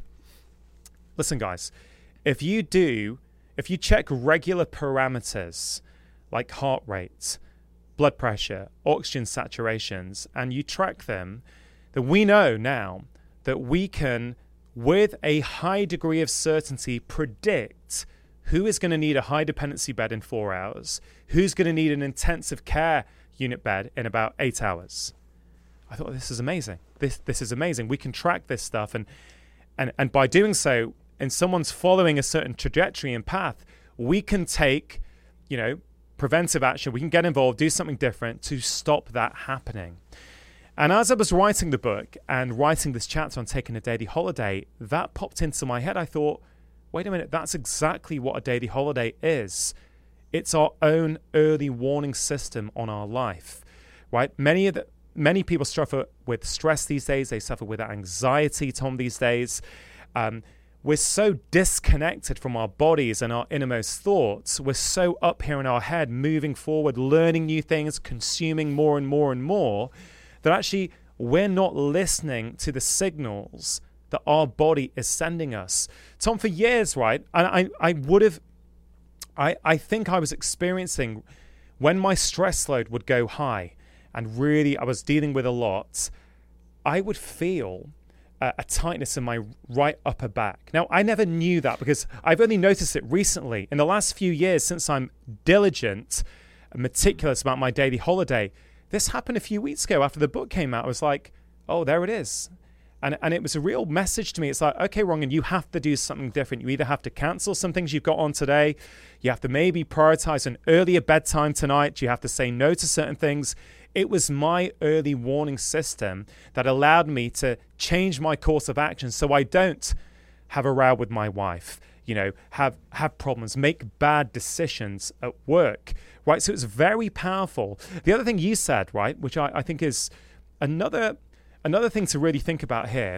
listen, guys, if you do, if you check regular parameters like heart rate, blood pressure, oxygen saturations, and you track them, then we know now that we can, with a high degree of certainty, predict who is going to need a high dependency bed in four hours, who's going to need an intensive care unit bed in about eight hours. I thought, this is amazing. This this is amazing. We can track this stuff, and and and by doing so, and someone's following a certain trajectory and path, we can take, you know, preventive action. We can get involved, do something different to stop that happening. And as I was writing the book and writing this chapter on taking a daily holiday, that popped into my head. I thought, wait a minute, that's exactly what a daily holiday is. It's our own early warning system on our life, right? Many of the many people suffer with stress these days. They suffer with anxiety, Tom, these days. Um, we're so disconnected from our bodies and our innermost thoughts. We're so up here in our head, moving forward, learning new things, consuming more and more and more, that actually we're not listening to the signals that our body is sending us. Tom, for years, right, and I, I would have, I, I think I was experiencing when my stress load would go high and really I was dealing with a lot, I would feel a, a tightness in my right upper back. Now, I never knew that because I've only noticed it recently. In the last few years, since I'm diligent and meticulous about my daily holiday, this happened a few weeks ago after the book came out. I was like, oh, there it is. And and it was a real message to me. It's like, okay, Rangan, you have to do something different. You either have to cancel some things you've got on today. You have to maybe prioritize an earlier bedtime tonight. You have to say no to certain things. It was my early warning system that allowed me to change my course of action so I don't have a row with my wife, you know, have, have problems, make bad decisions at work, right? So it's very powerful. The other thing you said, right, which I, I think is another... Another thing to really think about here,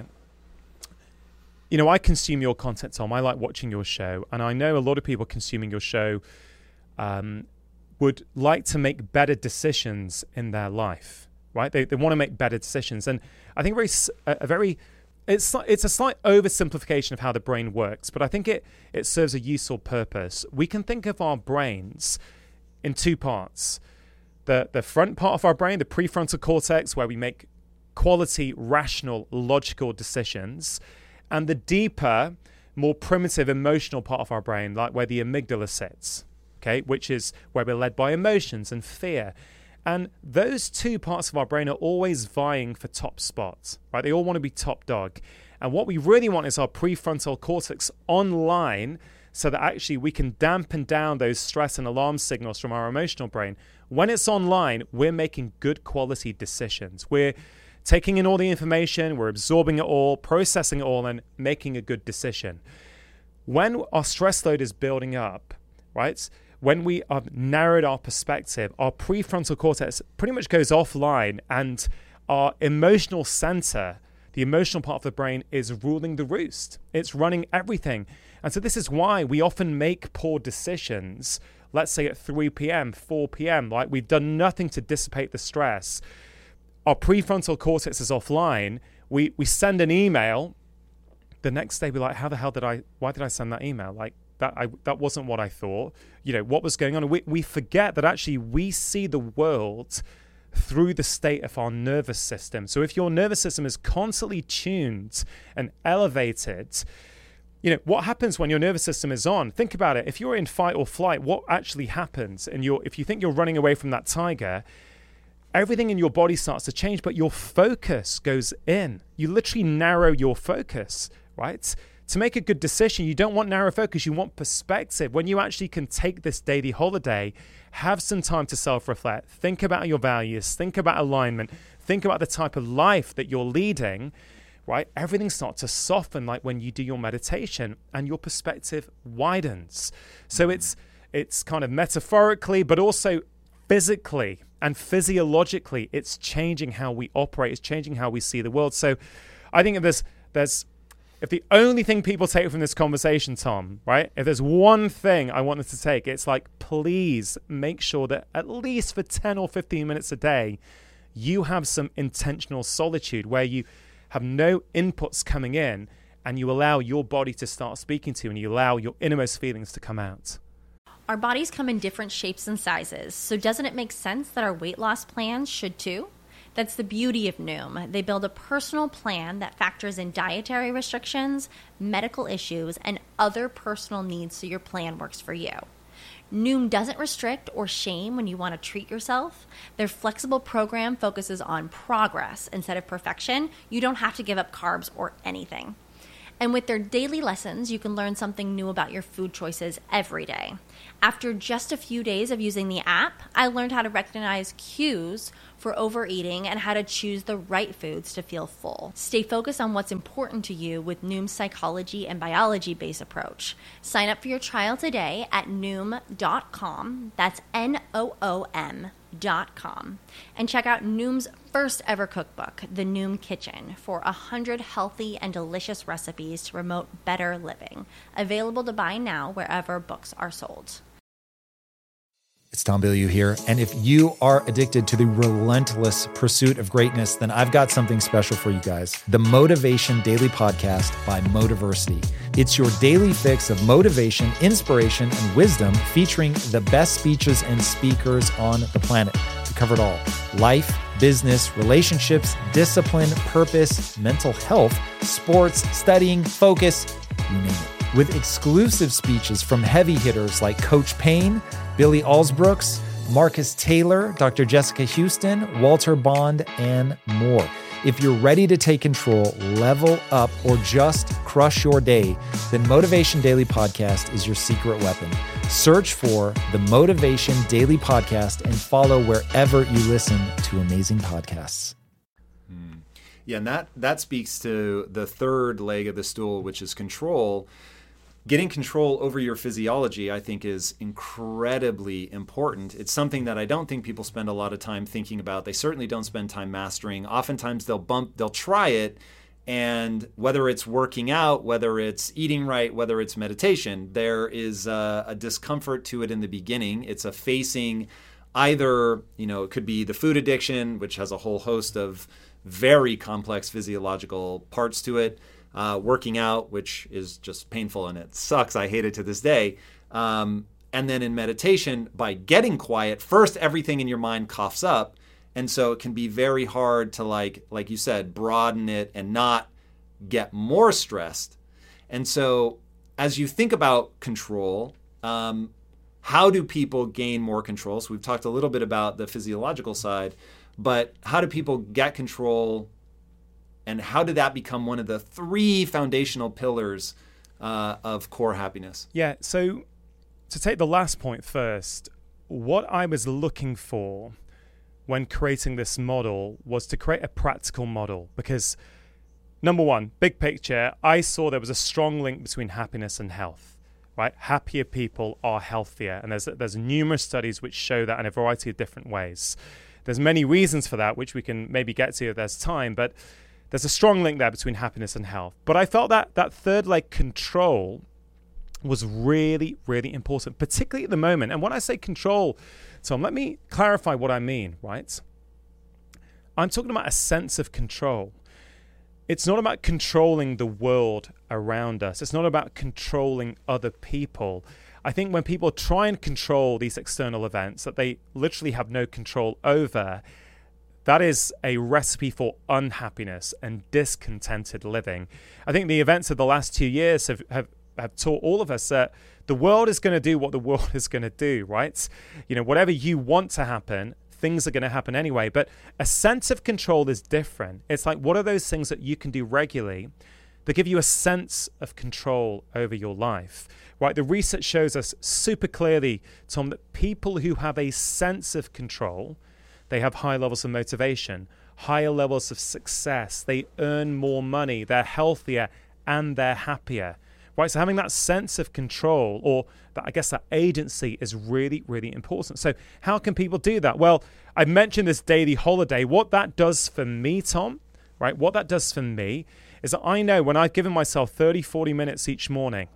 you know, I consume your content, Tom. I like watching your show. And I know a lot of people consuming your show um, would like to make better decisions in their life, right? They they want to make better decisions. And I think very a very it's it's a slight oversimplification of how the brain works, but I think it it serves a useful purpose. We can think of our brains in two parts. The the front part of our brain, the prefrontal cortex, where we make quality, rational, logical decisions, and the deeper, more primitive emotional part of our brain, like where the amygdala sits, okay, which is where we're led by emotions and fear. And those two parts of our brain are always vying for top spots, right? They all want to be top dog. And what we really want is our prefrontal cortex online so that actually we can dampen down those stress and alarm signals from our emotional brain. When it's online, we're making good quality decisions. We're taking in all the information, we're absorbing it all, processing it all, and making a good decision. When our stress load is building up, right? When we have narrowed our perspective, our prefrontal cortex pretty much goes offline, and our emotional center, the emotional part of the brain, is ruling the roost. It's running everything. And so this is why we often make poor decisions, let's say at three p.m., four p.m., like we've done nothing to dissipate the stress. Our prefrontal cortex is offline. We we send an email. The next day we're like, how the hell did I, why did I send that email? Like, That I that wasn't what I thought. You know, what was going on? We we forget that actually we see the world through the state of our nervous system. So if your nervous system is constantly tuned and elevated, you know, what happens when your nervous system is on? Think about it. If you're in fight or flight, what actually happens? And you're if you think you're running away from that tiger, everything in your body starts to change, but your focus goes in. You literally narrow your focus, right? To make a good decision, you don't want narrow focus, you want perspective. When you actually can take this daily holiday, have some time to self-reflect, think about your values, think about alignment, think about the type of life that you're leading, right? Everything starts to soften, like when you do your meditation, and your perspective widens. So it's it's kind of metaphorically, but also physically and physiologically, it's changing how we operate, it's changing how we see the world. So I think if there's there's If the only thing people take from this conversation, Tom, right? If there's one thing I want them to take, it's like, please make sure that at least for ten or fifteen minutes a day, you have some intentional solitude where you have no inputs coming in and you allow your body to start speaking to you and you allow your innermost feelings to come out. Our bodies come in different shapes and sizes, so doesn't it make sense that our weight loss plans should too? That's the beauty of Noom. They build a personal plan that factors in dietary restrictions, medical issues, and other personal needs so your plan works for you. Noom doesn't restrict or shame when you want to treat yourself. Their flexible program focuses on progress instead of perfection. You don't have to give up carbs or anything. And with their daily lessons, you can learn something new about your food choices every day. After just a few days of using the app, I learned how to recognize cues for overeating and how to choose the right foods to feel full. Stay focused on what's important to you with Noom's psychology and biology-based approach. Sign up for your trial today at noom dot com. That's N O O M dot com. And check out Noom's first ever cookbook, The Noom Kitchen, for one hundred healthy and delicious recipes to promote better living. Available to buy now wherever books are sold. It's Tom Bilyeu here. And if you are addicted to the relentless pursuit of greatness, then I've got something special for you guys. The Motivation Daily Podcast by Motiversity. It's your daily fix of motivation, inspiration, and wisdom featuring the best speeches and speakers on the planet. We cover it all. Life, business, relationships, discipline, purpose, mental health, sports, studying, focus, you name it. With exclusive speeches from heavy hitters like Coach Payne, Billy Alsbrooks, Marcus Taylor, Doctor Jessica Houston, Walter Bond, and more. If you're ready to take control, level up, or just crush your day, then Motivation Daily Podcast is your secret weapon. Search for the Motivation Daily Podcast and follow wherever you listen to amazing podcasts. Hmm. Yeah, and that, that speaks to the third leg of the stool, which is control. Getting control over your physiology, I think, is incredibly important. It's something that I don't think people spend a lot of time thinking about. They certainly don't spend time mastering. Oftentimes they'll bump, they'll try it, And whether it's working out, whether it's eating right, whether it's meditation, there is a, a discomfort to it in the beginning. It's a facing either, you know, it could be the food addiction, which has a whole host of very complex physiological parts to it. Uh, working out, which is just painful and it sucks. I hate it to this day. Um, and then in meditation, by getting quiet, first everything in your mind coughs up. And so it can be very hard to, like, like you said, broaden it and not get more stressed. And so as you think about control, um, how do people gain more control? So we've talked a little bit about the physiological side, but how do people get control, and how did that become one of the three foundational pillars uh, of core happiness? Yeah, so to take the last point first, what I was looking for when creating this model was to create a practical model, because number one, big picture, I saw there was a strong link between happiness and health, right? Happier people are healthier, and there's there's numerous studies which show that in a variety of different ways. There's many reasons for that, which we can maybe get to if there's time, but there's a strong link there between happiness and health. But I felt that that third leg, control, was really, really important, particularly at the moment. And when I say control, Tom, let me clarify what I mean, right? I'm talking about a sense of control. It's not about controlling the world around us. It's not about controlling other people. I think when people try and control these external events that they literally have no control over, that is a recipe for unhappiness and discontented living. I think the events of the last two years have, have, have taught all of us that the world is going to do what the world is going to do, right? You know, whatever you want to happen, things are going to happen anyway. But a sense of control is different. It's like, what are those things that you can do regularly that give you a sense of control over your life, right? The research shows us super clearly, Tom, that people who have a sense of control, they have high levels of motivation, higher levels of success, they earn more money, they're healthier, and they're happier, right? So having that sense of control, or that, I guess that agency, is really, really important. So how can people do that? Well, I mentioned this daily holiday. What that does for me, Tom, right? What that does for me is that I know when I've given myself thirty, forty minutes each morning,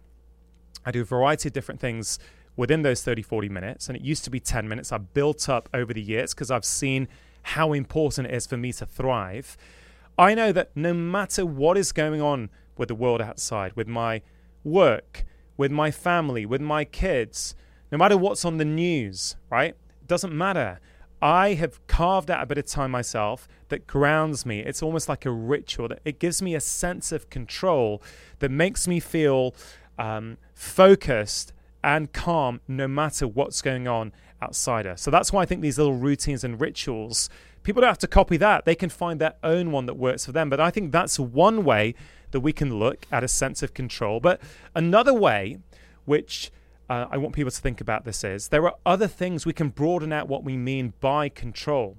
I do a variety of different things within those thirty, forty minutes. And it used to be ten minutes. I've built up over the years because I've seen how important it is for me to thrive. I know that no matter what is going on with the world outside, with my work, with my family, with my kids, no matter what's on the news, right? It doesn't matter. I have carved out a bit of time myself that grounds me. It's almost like a ritual. That it gives me a sense of control that makes me feel um, focused and calm no matter what's going on outside us. So that's why I think these little routines and rituals, people don't have to copy that. They can find their own one that works for them. But I think that's one way that we can look at a sense of control. But another way, which uh, I want people to think about this, is there are other things we can broaden out what we mean by control.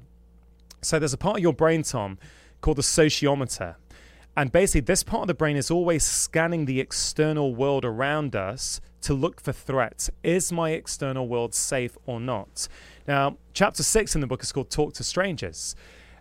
So there's a part of your brain, Tom, called the sociometer. And basically this part of the brain is always scanning the external world around us to look for threats. Is my external world safe or not? Now, chapter six in the book is called Talk to Strangers.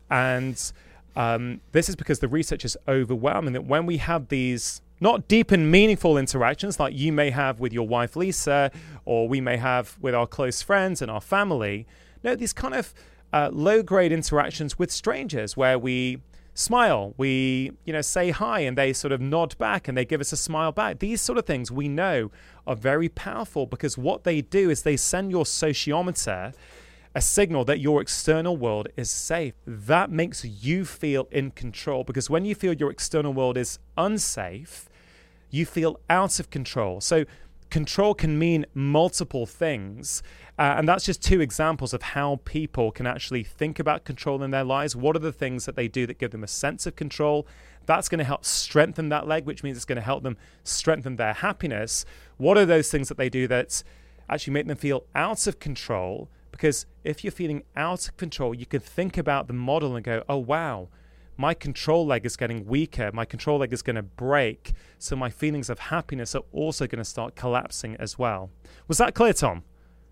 And um, this is because the research is overwhelming that when we have these not deep and meaningful interactions like you may have with your wife, Lisa, or we may have with our close friends and our family, no, these kind of uh, low-grade interactions with strangers where we smile, we, you know, say hi and they sort of nod back and they give us a smile back. These sort of things we know are very powerful because what they do is they send your sociometer a signal that your external world is safe. That makes you feel in control because when you feel your external world is unsafe, you feel out of control. So control can mean multiple things. Uh, and that's just two examples of how people can actually think about control in their lives. What are the things that they do that give them a sense of control? That's going to help strengthen that leg, which means it's going to help them strengthen their happiness. What are those things that they do that actually make them feel out of control? Because if you're feeling out of control, you can think about the model and go, oh, wow, my control leg is getting weaker. My control leg is going to break. So my feelings of happiness are also going to start collapsing as well. Was that clear, Tom?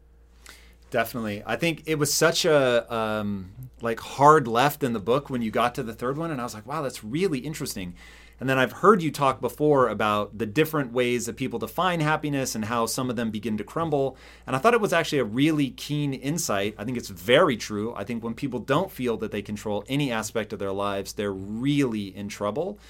Definitely. I think it was such a um, like hard left in the book when you got to the third one. And I was like, wow, that's really interesting. And then I've heard you talk before about the different ways that people define happiness and how some of them begin to crumble. And I thought it was actually a really keen insight. I think it's very true. I think when people don't feel that they control any aspect of their lives, they're really in trouble.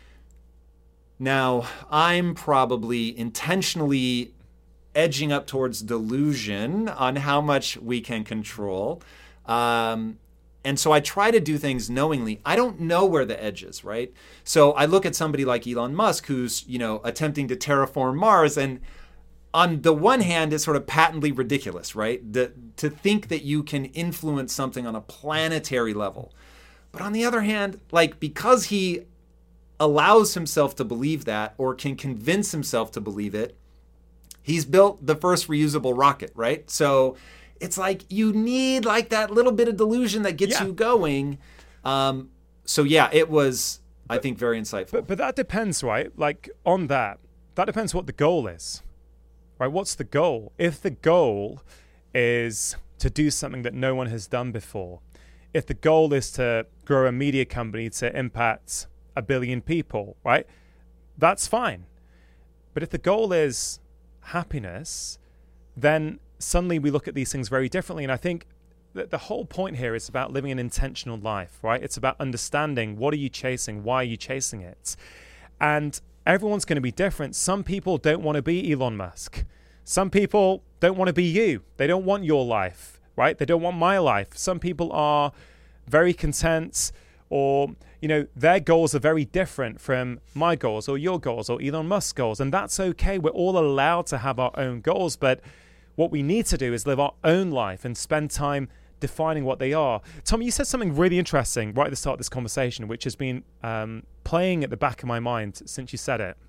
Now, I'm probably intentionally edging up towards delusion on how much we can control. Um, And so I try to do things knowingly. I don't know where the edge is, right? So I look at somebody like Elon Musk, who's, you know, attempting to terraform Mars. And on the one hand, it's sort of patently ridiculous, right? The, to think that you can influence something on a planetary level. But on the other hand, like, because he allows himself to believe that, or can convince himself to believe it, he's built the first reusable rocket, right? So it's like you need like that little bit of delusion that gets yeah. you going. Um, so yeah, it was, I think, very insightful. But, but that depends, right? Like on that, that depends what the goal is, right? What's the goal? If the goal is to do something that no one has done before, if the goal is to grow a media company to impact a billion people, right? That's fine. But if the goal is happiness, then suddenly we look at these things very differently. And I think that the whole point here is about living an intentional life, right? It's about understanding, what are you chasing? Why are you chasing it? And everyone's going to be different. Some people don't want to be Elon Musk. Some people don't want to be you. They don't want your life, right? They don't want my life. Some people are very content, or, you know, their goals are very different from my goals or your goals or Elon Musk's goals. And that's okay. We're all allowed to have our own goals, but what we need to do is live our own life and spend time defining what they are. Tom, you said something really interesting right at the start of this conversation, which has been um, playing at the back of my mind since you said it.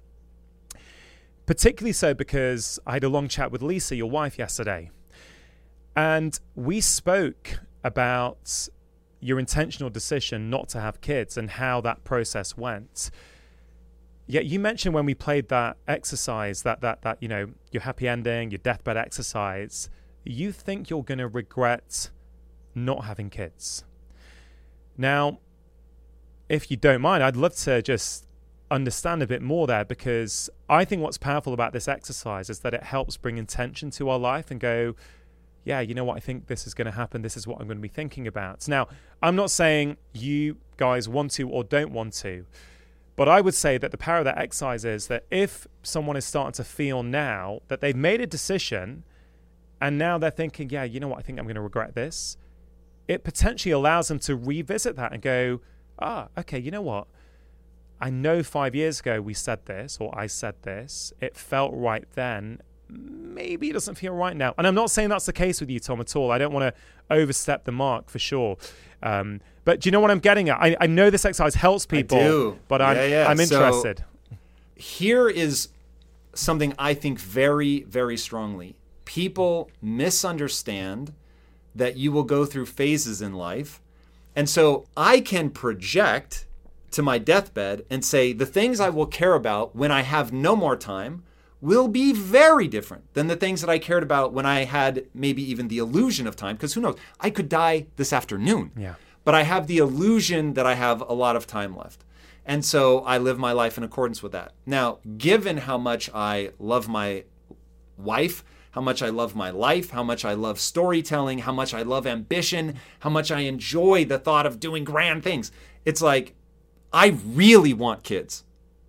Particularly so because I had a long chat with Lisa, your wife, yesterday. And we spoke about your intentional decision not to have kids and how that process went. Yeah, you mentioned when we played that exercise, that that that you know, your happy ending, your deathbed exercise, you think you're going to regret not having kids. Now, if you don't mind, I'd love to just understand a bit more there, because I think what's powerful about this exercise is that it helps bring intention to our life and go, yeah, you know what, I think this is going to happen. This is what I'm going to be thinking about. Now, I'm not saying you guys want to or don't want to, but I would say that the power of that exercise is that if someone is starting to feel now that they've made a decision and now they're thinking, yeah, you know what, I think I'm going to regret this, it potentially allows them to revisit that and go, ah, okay, you know what, I know five years ago we said this, or I said this, it felt right then, maybe it doesn't feel right now. And I'm not saying that's the case with you, Tom, at all. I don't want to overstep the mark, for sure. Um, but do you know what I'm getting at? I, I know this exercise helps people, I do. but I'm, yeah, yeah. I'm interested. So here is something I think very, very strongly. People misunderstand that you will go through phases in life. And so I can project to my deathbed and say the things I will care about when I have no more time will be very different than the things that I cared about when I had maybe even the illusion of time. Because who knows, I could die this afternoon. Yeah. But I have the illusion that I have a lot of time left. And so I live my life in accordance with that. Now, given how much I love my wife, how much I love my life, how much I love storytelling, how much I love ambition, how much I enjoy the thought of doing grand things, it's like, I really want kids.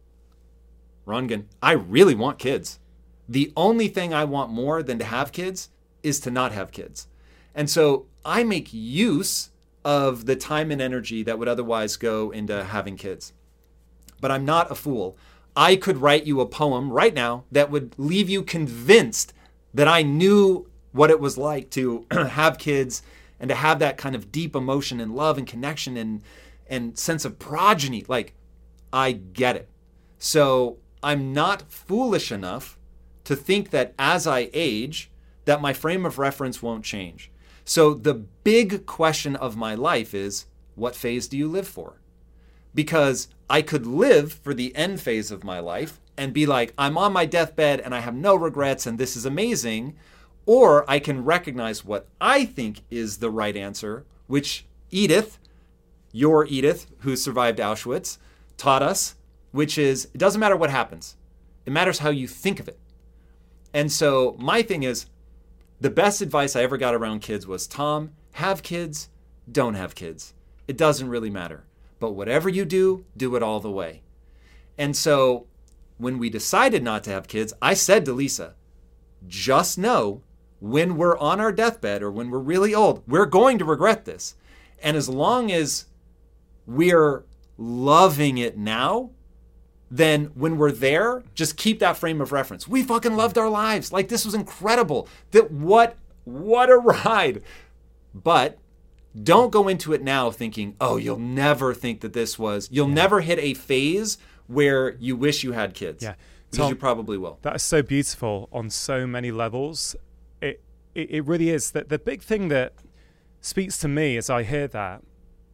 Rungan, I really want kids. The only thing I want more than to have kids is to not have kids. And so I make use of the time and energy that would otherwise go into having kids. But I'm not a fool. I could write you a poem right now that would leave you convinced that I knew what it was like to have kids and to have that kind of deep emotion and love and connection and, and sense of progeny. Like, I get it. So I'm not foolish enough to think that as I age, that my frame of reference won't change. So the big question of my life is, what phase do you live for? Because I could live for the end phase of my life and be like, I'm on my deathbed and I have no regrets and this is amazing. Or I can recognize what I think is the right answer, which Edith, your Edith, who survived Auschwitz, taught us, which is it doesn't matter what happens. It matters how you think of it. And so my thing is, the best advice I ever got around kids was, Tom, have kids, don't have kids. It doesn't really matter. But whatever you do, do it all the way. And so when we decided not to have kids, I said to Lisa, just know when we're on our deathbed or when we're really old, we're going to regret this. And as long as we're loving it now, then when we're there, just keep that frame of reference. We fucking loved our lives. Like, this was incredible. That what what a ride. But don't go into it now thinking, oh, you'll never think that this was, you'll yeah. never hit a phase where you wish you had kids. Yeah. Because Tom, you probably will. That is so beautiful on so many levels. It, it it really is. That the big thing that speaks to me as I hear that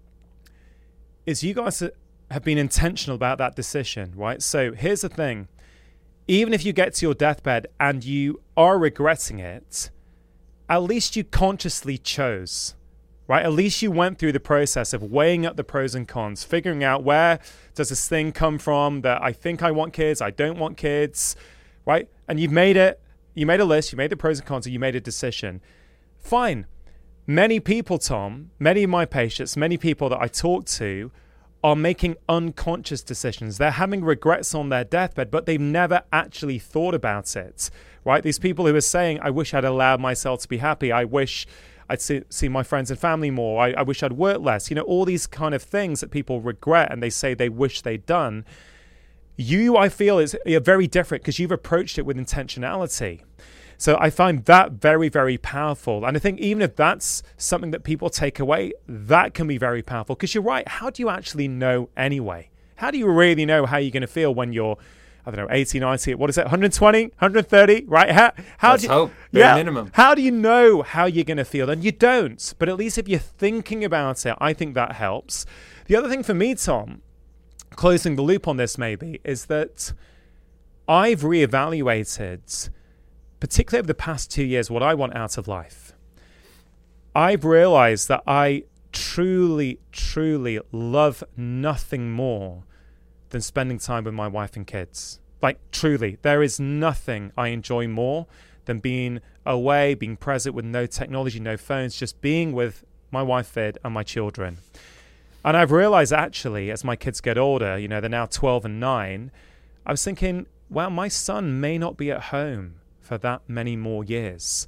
is you guys have been intentional about that decision, right? So here's the thing. Even if you get to your deathbed and you are regretting it, at least you consciously chose, right? At least you went through the process of weighing up the pros and cons, figuring out where does this thing come from that I think I want kids, I don't want kids, right? And you've made it, you made a list, you made the pros and cons, and you made a decision. Fine. Many people, Tom, many of my patients, many people that I talk to are making unconscious decisions. They're having regrets on their deathbed, but they've never actually thought about it, right? These people who are saying, I wish I'd allowed myself to be happy. I wish I'd see, see my friends and family more. I, I wish I'd worked less. You know, all these kind of things that people regret and they say they wish they'd done. You, I feel, is are very different because you've approached it with intentionality. So I find that very, very powerful. And I think even if that's something that people take away, that can be very powerful. Because you're right, how do you actually know anyway? How do you really know how you're going to feel when you're, I don't know, eighty, ninety, what is it, one hundred twenty, one hundred thirty, right? How, how Let's do you, hope, bare yeah, minimum. How do you know how you're going to feel? And you don't. But at least if you're thinking about it, I think that helps. The other thing for me, Tom, closing the loop on this maybe, is that I've reevaluated, particularly over the past two years, what I want out of life. I've realized that I truly, truly love nothing more than spending time with my wife and kids. Like, truly, there is nothing I enjoy more than being away, being present with no technology, no phones, just being with my wife, Vid, and my children. And I've realized, actually, as my kids get older, you know, they're now twelve and nine, I was thinking, well, my son may not be at home for that many more years.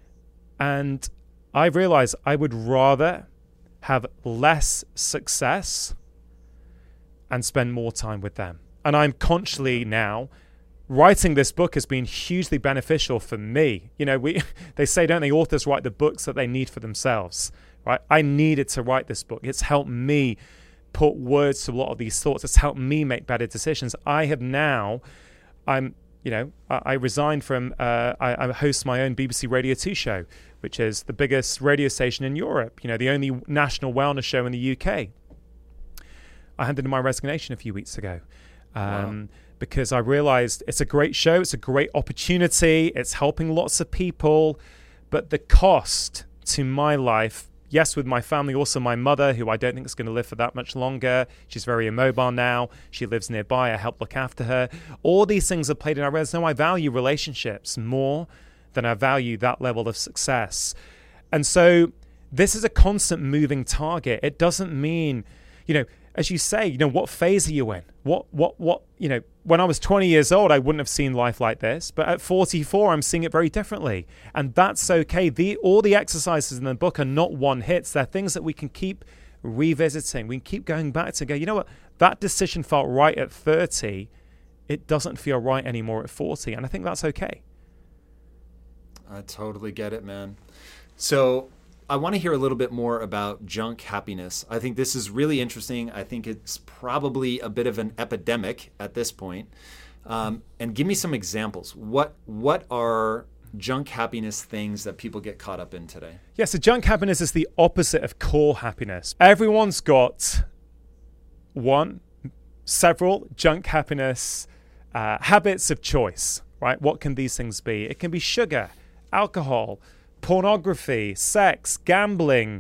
And I've realized I would rather have less success and spend more time with them. And I'm consciously now, writing this book has been hugely beneficial for me. You know, we they say, don't they, authors write the books that they need for themselves, right? I needed to write this book. It's helped me put words to a lot of these thoughts. It's helped me make better decisions. I have now, I'm, you know, I, I resigned from, uh, I, I host my own B B C Radio two show, which is the biggest radio station in Europe, you know, the only national wellness show in the U K. I handed in my resignation a few weeks ago um, wow. because I realized it's a great show. It's a great opportunity. It's helping lots of people. But the cost to my life, yes, with my family, also my mother, who I don't think is going to live for that much longer. She's very immobile now. She lives nearby. I help look after her. All these things have played in. I realize now I value relationships more than I value that level of success. And so this is a constant moving target. It doesn't mean, you know, as you say, you know, what phase are you in? What, what, what, you know, when I was twenty years old, I wouldn't have seen life like this. But at forty-four, I'm seeing it very differently. And that's okay. The, all the exercises in the book are not one hits. They're things that we can keep revisiting. We can keep going back to go, you know what? That decision felt right at thirty. It doesn't feel right anymore at forty. And I think that's okay. I totally get it, man. So I want to hear a little bit more about junk happiness. I think this is really interesting. I think it's probably a bit of an epidemic at this point. Um, and give me some examples. What what are junk happiness things that people get caught up in today? Yeah, so junk happiness is the opposite of core happiness. Everyone's got one, several junk happiness uh, habits of choice, right? What can these things be? It can be sugar, alcohol, pornography, sex, gambling,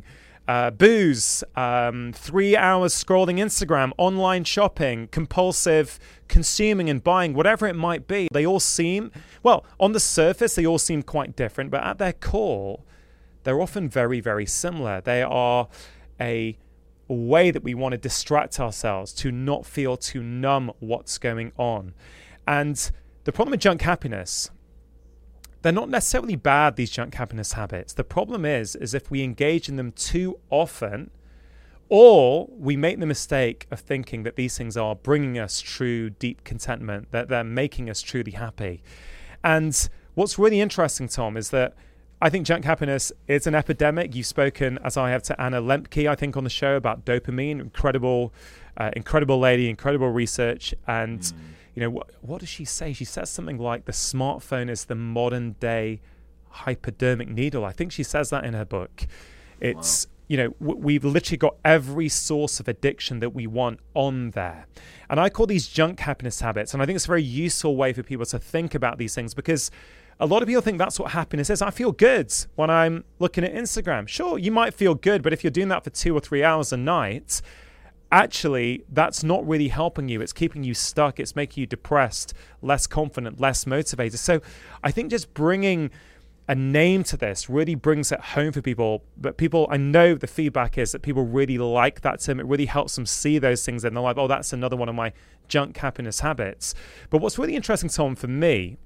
uh, booze, um, three hours scrolling Instagram, online shopping, compulsive consuming and buying, whatever it might be. They all seem, well, on the surface, they all seem quite different, but at their core, they're often very, very similar. They are a way that we want to distract ourselves, to not feel, to numb what's going on. And the problem with junk happiness, they're not necessarily bad, these junk happiness habits. The problem is, is if we engage in them too often, or we make the mistake of thinking that these things are bringing us true, deep contentment, that they're making us truly happy. And what's really interesting, Tom, is that I think junk happiness is an epidemic. You've spoken, as I have, to Anna Lembke, I think, on the show about dopamine. Incredible, uh, incredible lady, incredible research. And, mm. you know, what, what does she say? She says something like the smartphone is the modern day hypodermic needle. I think she says that in her book. It's, wow. you know, w- we've literally got every source of addiction that we want on there. And I call these junk happiness habits. And I think it's a very useful way for people to think about these things, because a lot of people think that's what happiness is. I feel good when I'm looking at Instagram. Sure, you might feel good, but if you're doing that for two or three hours a night, actually, that's not really helping you. It's keeping you stuck. It's making you depressed, less confident, less motivated. So I think just bringing a name to this really brings it home for people. But people, I know the feedback is that people really like that term. It really helps them see those things in their life. Oh, that's another one of my junk happiness habits. But what's really interesting, Tom, for me,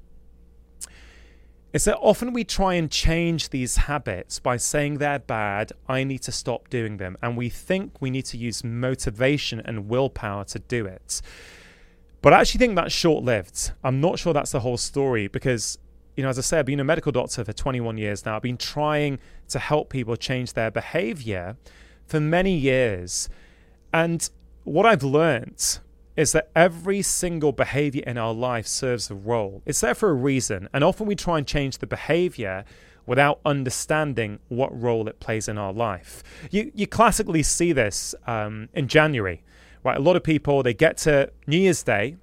is that often we try and change these habits by saying they're bad, I need to stop doing them. And we think we need to use motivation and willpower to do it. But I actually think that's short-lived. I'm not sure that's the whole story, because, you know, as I say, I've been a medical doctor for twenty-one years now. I've been trying to help people change their behavior for many years. And what I've learned is that every single behavior in our life serves a role. It's there for a reason. And often we try and change the behavior without understanding what role it plays in our life. You you classically see this um, in January, right? A lot of people, they get to New Year's Day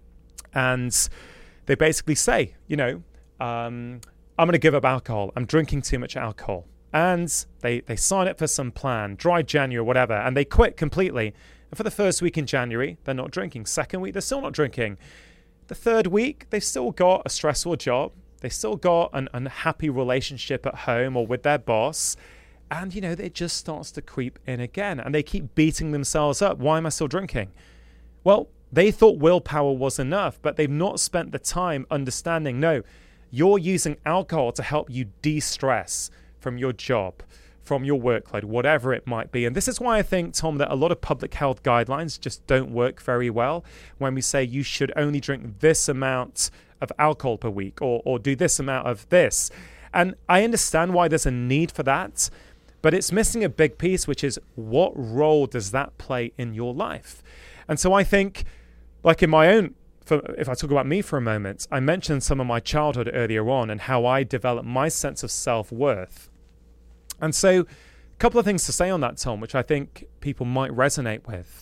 and they basically say, you know, um, I'm going to give up alcohol. I'm drinking too much alcohol. And they, they sign up for some plan, dry January or whatever, and they quit completely. And for the first week in January, they're not drinking. Second week, they're still not drinking. The third week, they've still got a stressful job. They've still got an unhappy relationship at home or with their boss. And, you know, it just starts to creep in again. And they keep beating themselves up. Why am I still drinking? Well, they thought willpower was enough, but they've not spent the time understanding, no, you're using alcohol to help you de-stress from your job, from your workload, whatever it might be. And this is why I think, Tom, that a lot of public health guidelines just don't work very well when we say you should only drink this amount of alcohol per week, or, or do this amount of this. And I understand why there's a need for that, but it's missing a big piece, which is what role does that play in your life? And so I think, like in my own, for, if I talk about me for a moment, I mentioned some of my childhood earlier on and how I developed my sense of self-worth. And so a couple of things to say on that, Tom, which I think people might resonate with.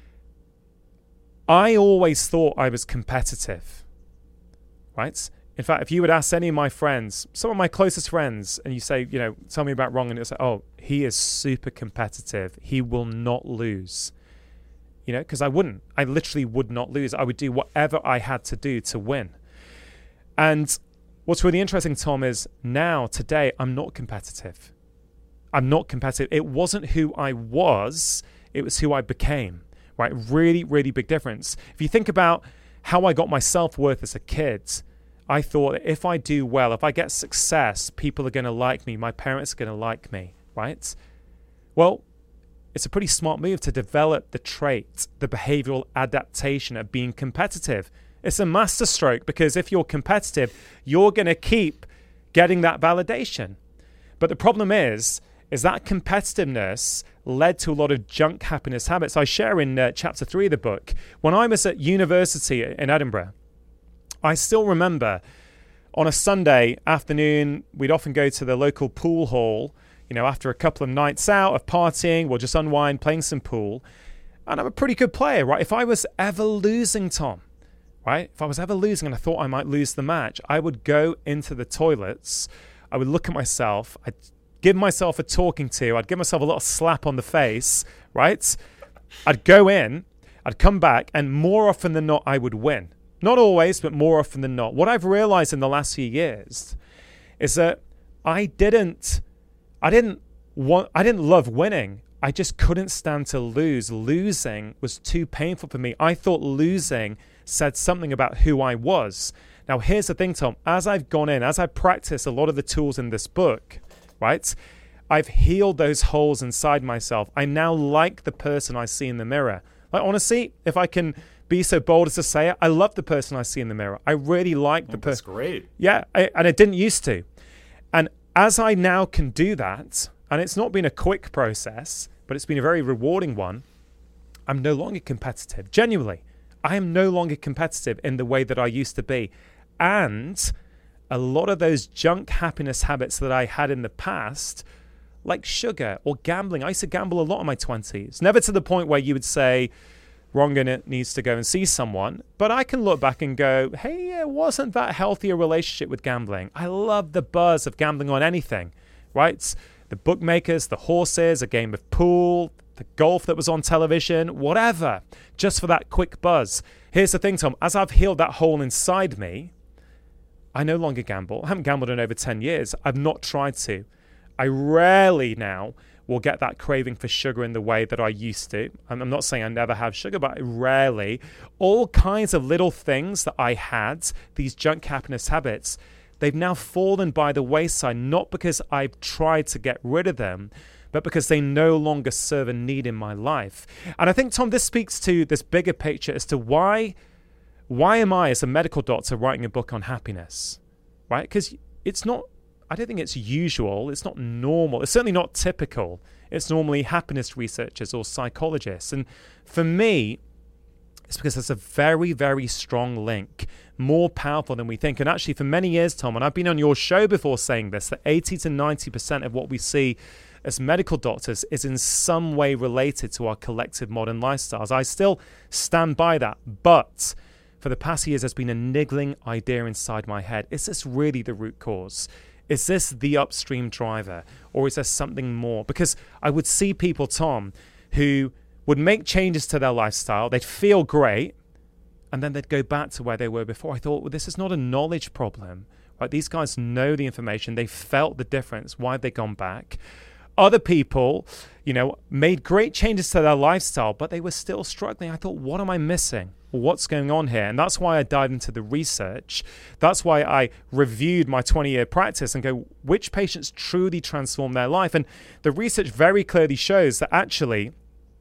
I always thought I was competitive, right? In fact, if you would ask any of my friends, some of my closest friends, and you say, you know, tell me about Ron, and it's like, oh, he is super competitive. He will not lose. You know, because I wouldn't. I literally would not lose. I would do whatever I had to do to win. And what's really interesting, Tom, is now, today, I'm not competitive. I'm not competitive. It wasn't who I was. It was who I became, right? Really, really big difference. If you think about how I got my self-worth as a kid, I thought if I do well, if I get success, people are going to like me. My parents are going to like me, right? Well, it's a pretty smart move to develop the trait, the behavioral adaptation of being competitive. It's a masterstroke, because if you're competitive, you're going to keep getting that validation. But the problem is, is that competitiveness led to a lot of junk happiness habits. I share in uh, chapter three of the book. When I was at university in Edinburgh, I still remember on a Sunday afternoon, we'd often go to the local pool hall, you know, after a couple of nights out of partying, we'll just unwind, playing some pool. And I'm a pretty good player, right? If I was ever losing, Tom, right? If I was ever losing and I thought I might lose the match, I would go into the toilets, I would look at myself, I'd give myself a talking to. I'd give myself a little slap on the face, right? I'd go in, I'd come back, and more often than not, I would win. Not always, but more often than not. What I've realized in the last few years is that I didn't, I didn't want, I didn't love winning. I just couldn't stand to lose. Losing was too painful for me. I thought losing said something about who I was. Now, here's the thing, Tom. As I've gone in, as I've practiced a lot of the tools in this book, right, I've healed those holes inside myself. I now like the person I see in the mirror. Like, honestly, if I can be so bold as to say it, I love the person I see in the mirror. I really like the person. That's great. Yeah, I, and I didn't used to. And as I now can do that, and it's not been a quick process, but it's been a very rewarding one, I'm no longer competitive. Genuinely, I am no longer competitive in the way that I used to be. And a lot of those junk happiness habits that I had in the past, like sugar or gambling, I used to gamble a lot in my twenties. Never to the point where you would say, Rongan needs to go and see someone. But I can look back and go, hey, it wasn't that healthy a relationship with gambling. I love the buzz of gambling on anything, right? The bookmakers, the horses, a game of pool, the golf that was on television, whatever, just for that quick buzz. Here's the thing, Tom. As I've healed that hole inside me, I no longer gamble. I haven't gambled in over ten years. I've not tried to. I rarely now will get that craving for sugar in the way that I used to. I'm not saying I never have sugar, but rarely. All kinds of little things that I had, these junk happiness habits, they've now fallen by the wayside, not because I've tried to get rid of them, but because they no longer serve a need in my life. And I think, Tom, this speaks to this bigger picture as to why, why am I, as a medical doctor, writing a book on happiness, right? Because it's not, I don't think it's usual. It's not normal. It's certainly not typical. It's normally happiness researchers or psychologists. And for me, it's because there's a very, very strong link, more powerful than we think. And actually, for many years, Tom, and I've been on your show before saying this, that eighty to ninety percent of what we see as medical doctors is in some way related to our collective modern lifestyles. I still stand by that. But for the past years, there's been a niggling idea inside my head. Is this really the root cause? Is this the upstream driver? Or is there something more? Because I would see people, Tom, who would make changes to their lifestyle. They'd feel great. And then they'd go back to where they were before. I thought, well, this is not a knowledge problem. Right? These guys know the information. They felt the difference. Why have they gone back? Other people, you know, made great changes to their lifestyle, but they were still struggling. I thought, what am I missing? What's going on here? And that's why I dived into the research. That's why I reviewed my twenty-year practice and go, which patients truly transform their life? And the research very clearly shows that actually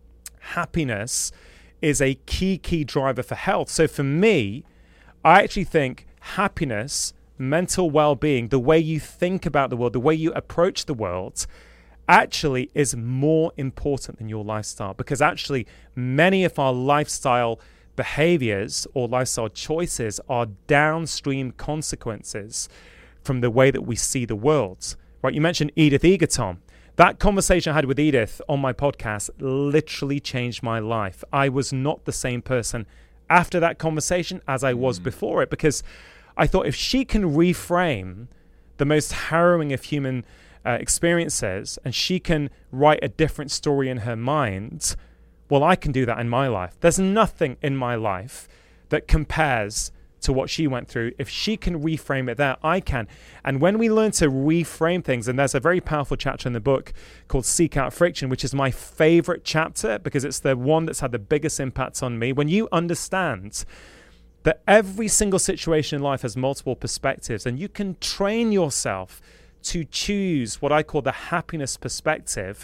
happiness is a key, key driver for health. So for me, I actually think happiness, mental well-being, the way you think about the world, the way you approach the world, actually is more important than your lifestyle. Because actually many of our lifestyle behaviors or lifestyle choices are downstream consequences from the way that we see the world. Right? You mentioned Edith Eger, Tom. That conversation I had with Edith on my podcast literally changed my life. I was not the same person after that conversation as I was mm. before it, because I thought if she can reframe the most harrowing of human uh, experiences and she can write a different story in her mind, well, I can do that in my life. There's nothing in my life that compares to what she went through. If she can reframe it there, I can. And when we learn to reframe things, and there's a very powerful chapter in the book called Seek Out Friction, which is my favorite chapter because it's the one that's had the biggest impact on me. When you understand that every single situation in life has multiple perspectives, and you can train yourself to choose what I call the happiness perspective,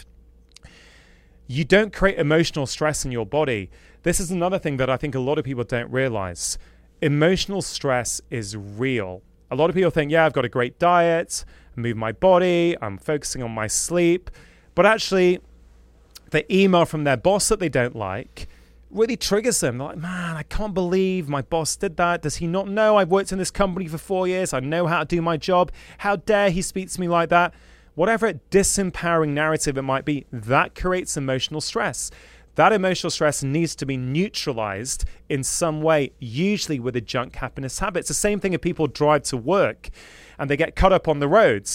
you don't create emotional stress in your body. This is another thing that I think a lot of people don't realize. Emotional stress is real. A lot of people think, yeah, I've got a great diet, I move my body, I'm focusing on my sleep. But actually, the email from their boss that they don't like really triggers them. They're like, man, I can't believe my boss did that. Does he not know I've worked in this company for four years? I know how to do my job. How dare he speak to me like that? Whatever disempowering narrative it might be, that creates emotional stress. That emotional stress needs to be neutralized in some way, usually with a junk happiness habit. It's the same thing if people drive to work and they get cut up on the roads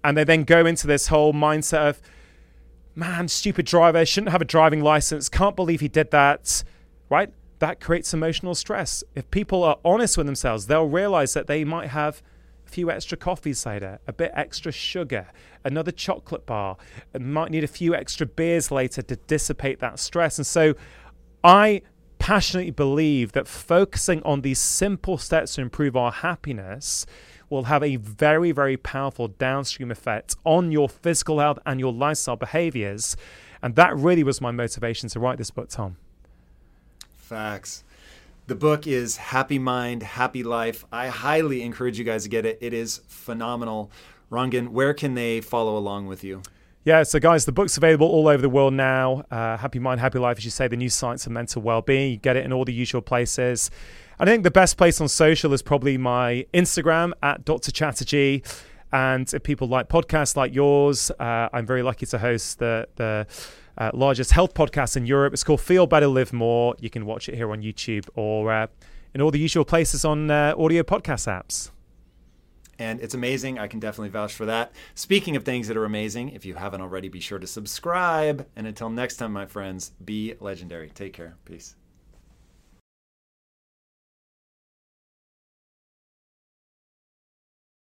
And they then go into this whole mindset of, man, stupid driver, shouldn't have a driving license, can't believe he did that, right? That creates emotional stress. If people are honest with themselves, they'll realize that they might have a few extra coffees later, a bit extra sugar, another chocolate bar, and might need a few extra beers later to dissipate that stress. And so I passionately believe that focusing on these simple steps to improve our happiness will have a very, very powerful downstream effect on your physical health and your lifestyle behaviors. And that really was my motivation to write this book, Tom. Facts. The book is Happy Mind, Happy Life. I highly encourage you guys to get it. It is phenomenal. Rangan, where can they follow along with you? Yeah, so guys, the book's available all over the world now. Uh, Happy Mind, Happy Life, as you say, the new science of mental well-being. You get it in all the usual places. I think the best place on social is probably my Instagram at Doctor Chatterjee. And if people like podcasts like yours, uh, I'm very lucky to host the the uh, largest health podcast in Europe. It's called Feel Better, Live More. You can watch it here on YouTube or uh, in all the usual places on uh, audio podcast apps. And it's amazing. I can definitely vouch for that. Speaking of things that are amazing, if you haven't already, be sure to subscribe. And until next time, my friends, be legendary. Take care. Peace.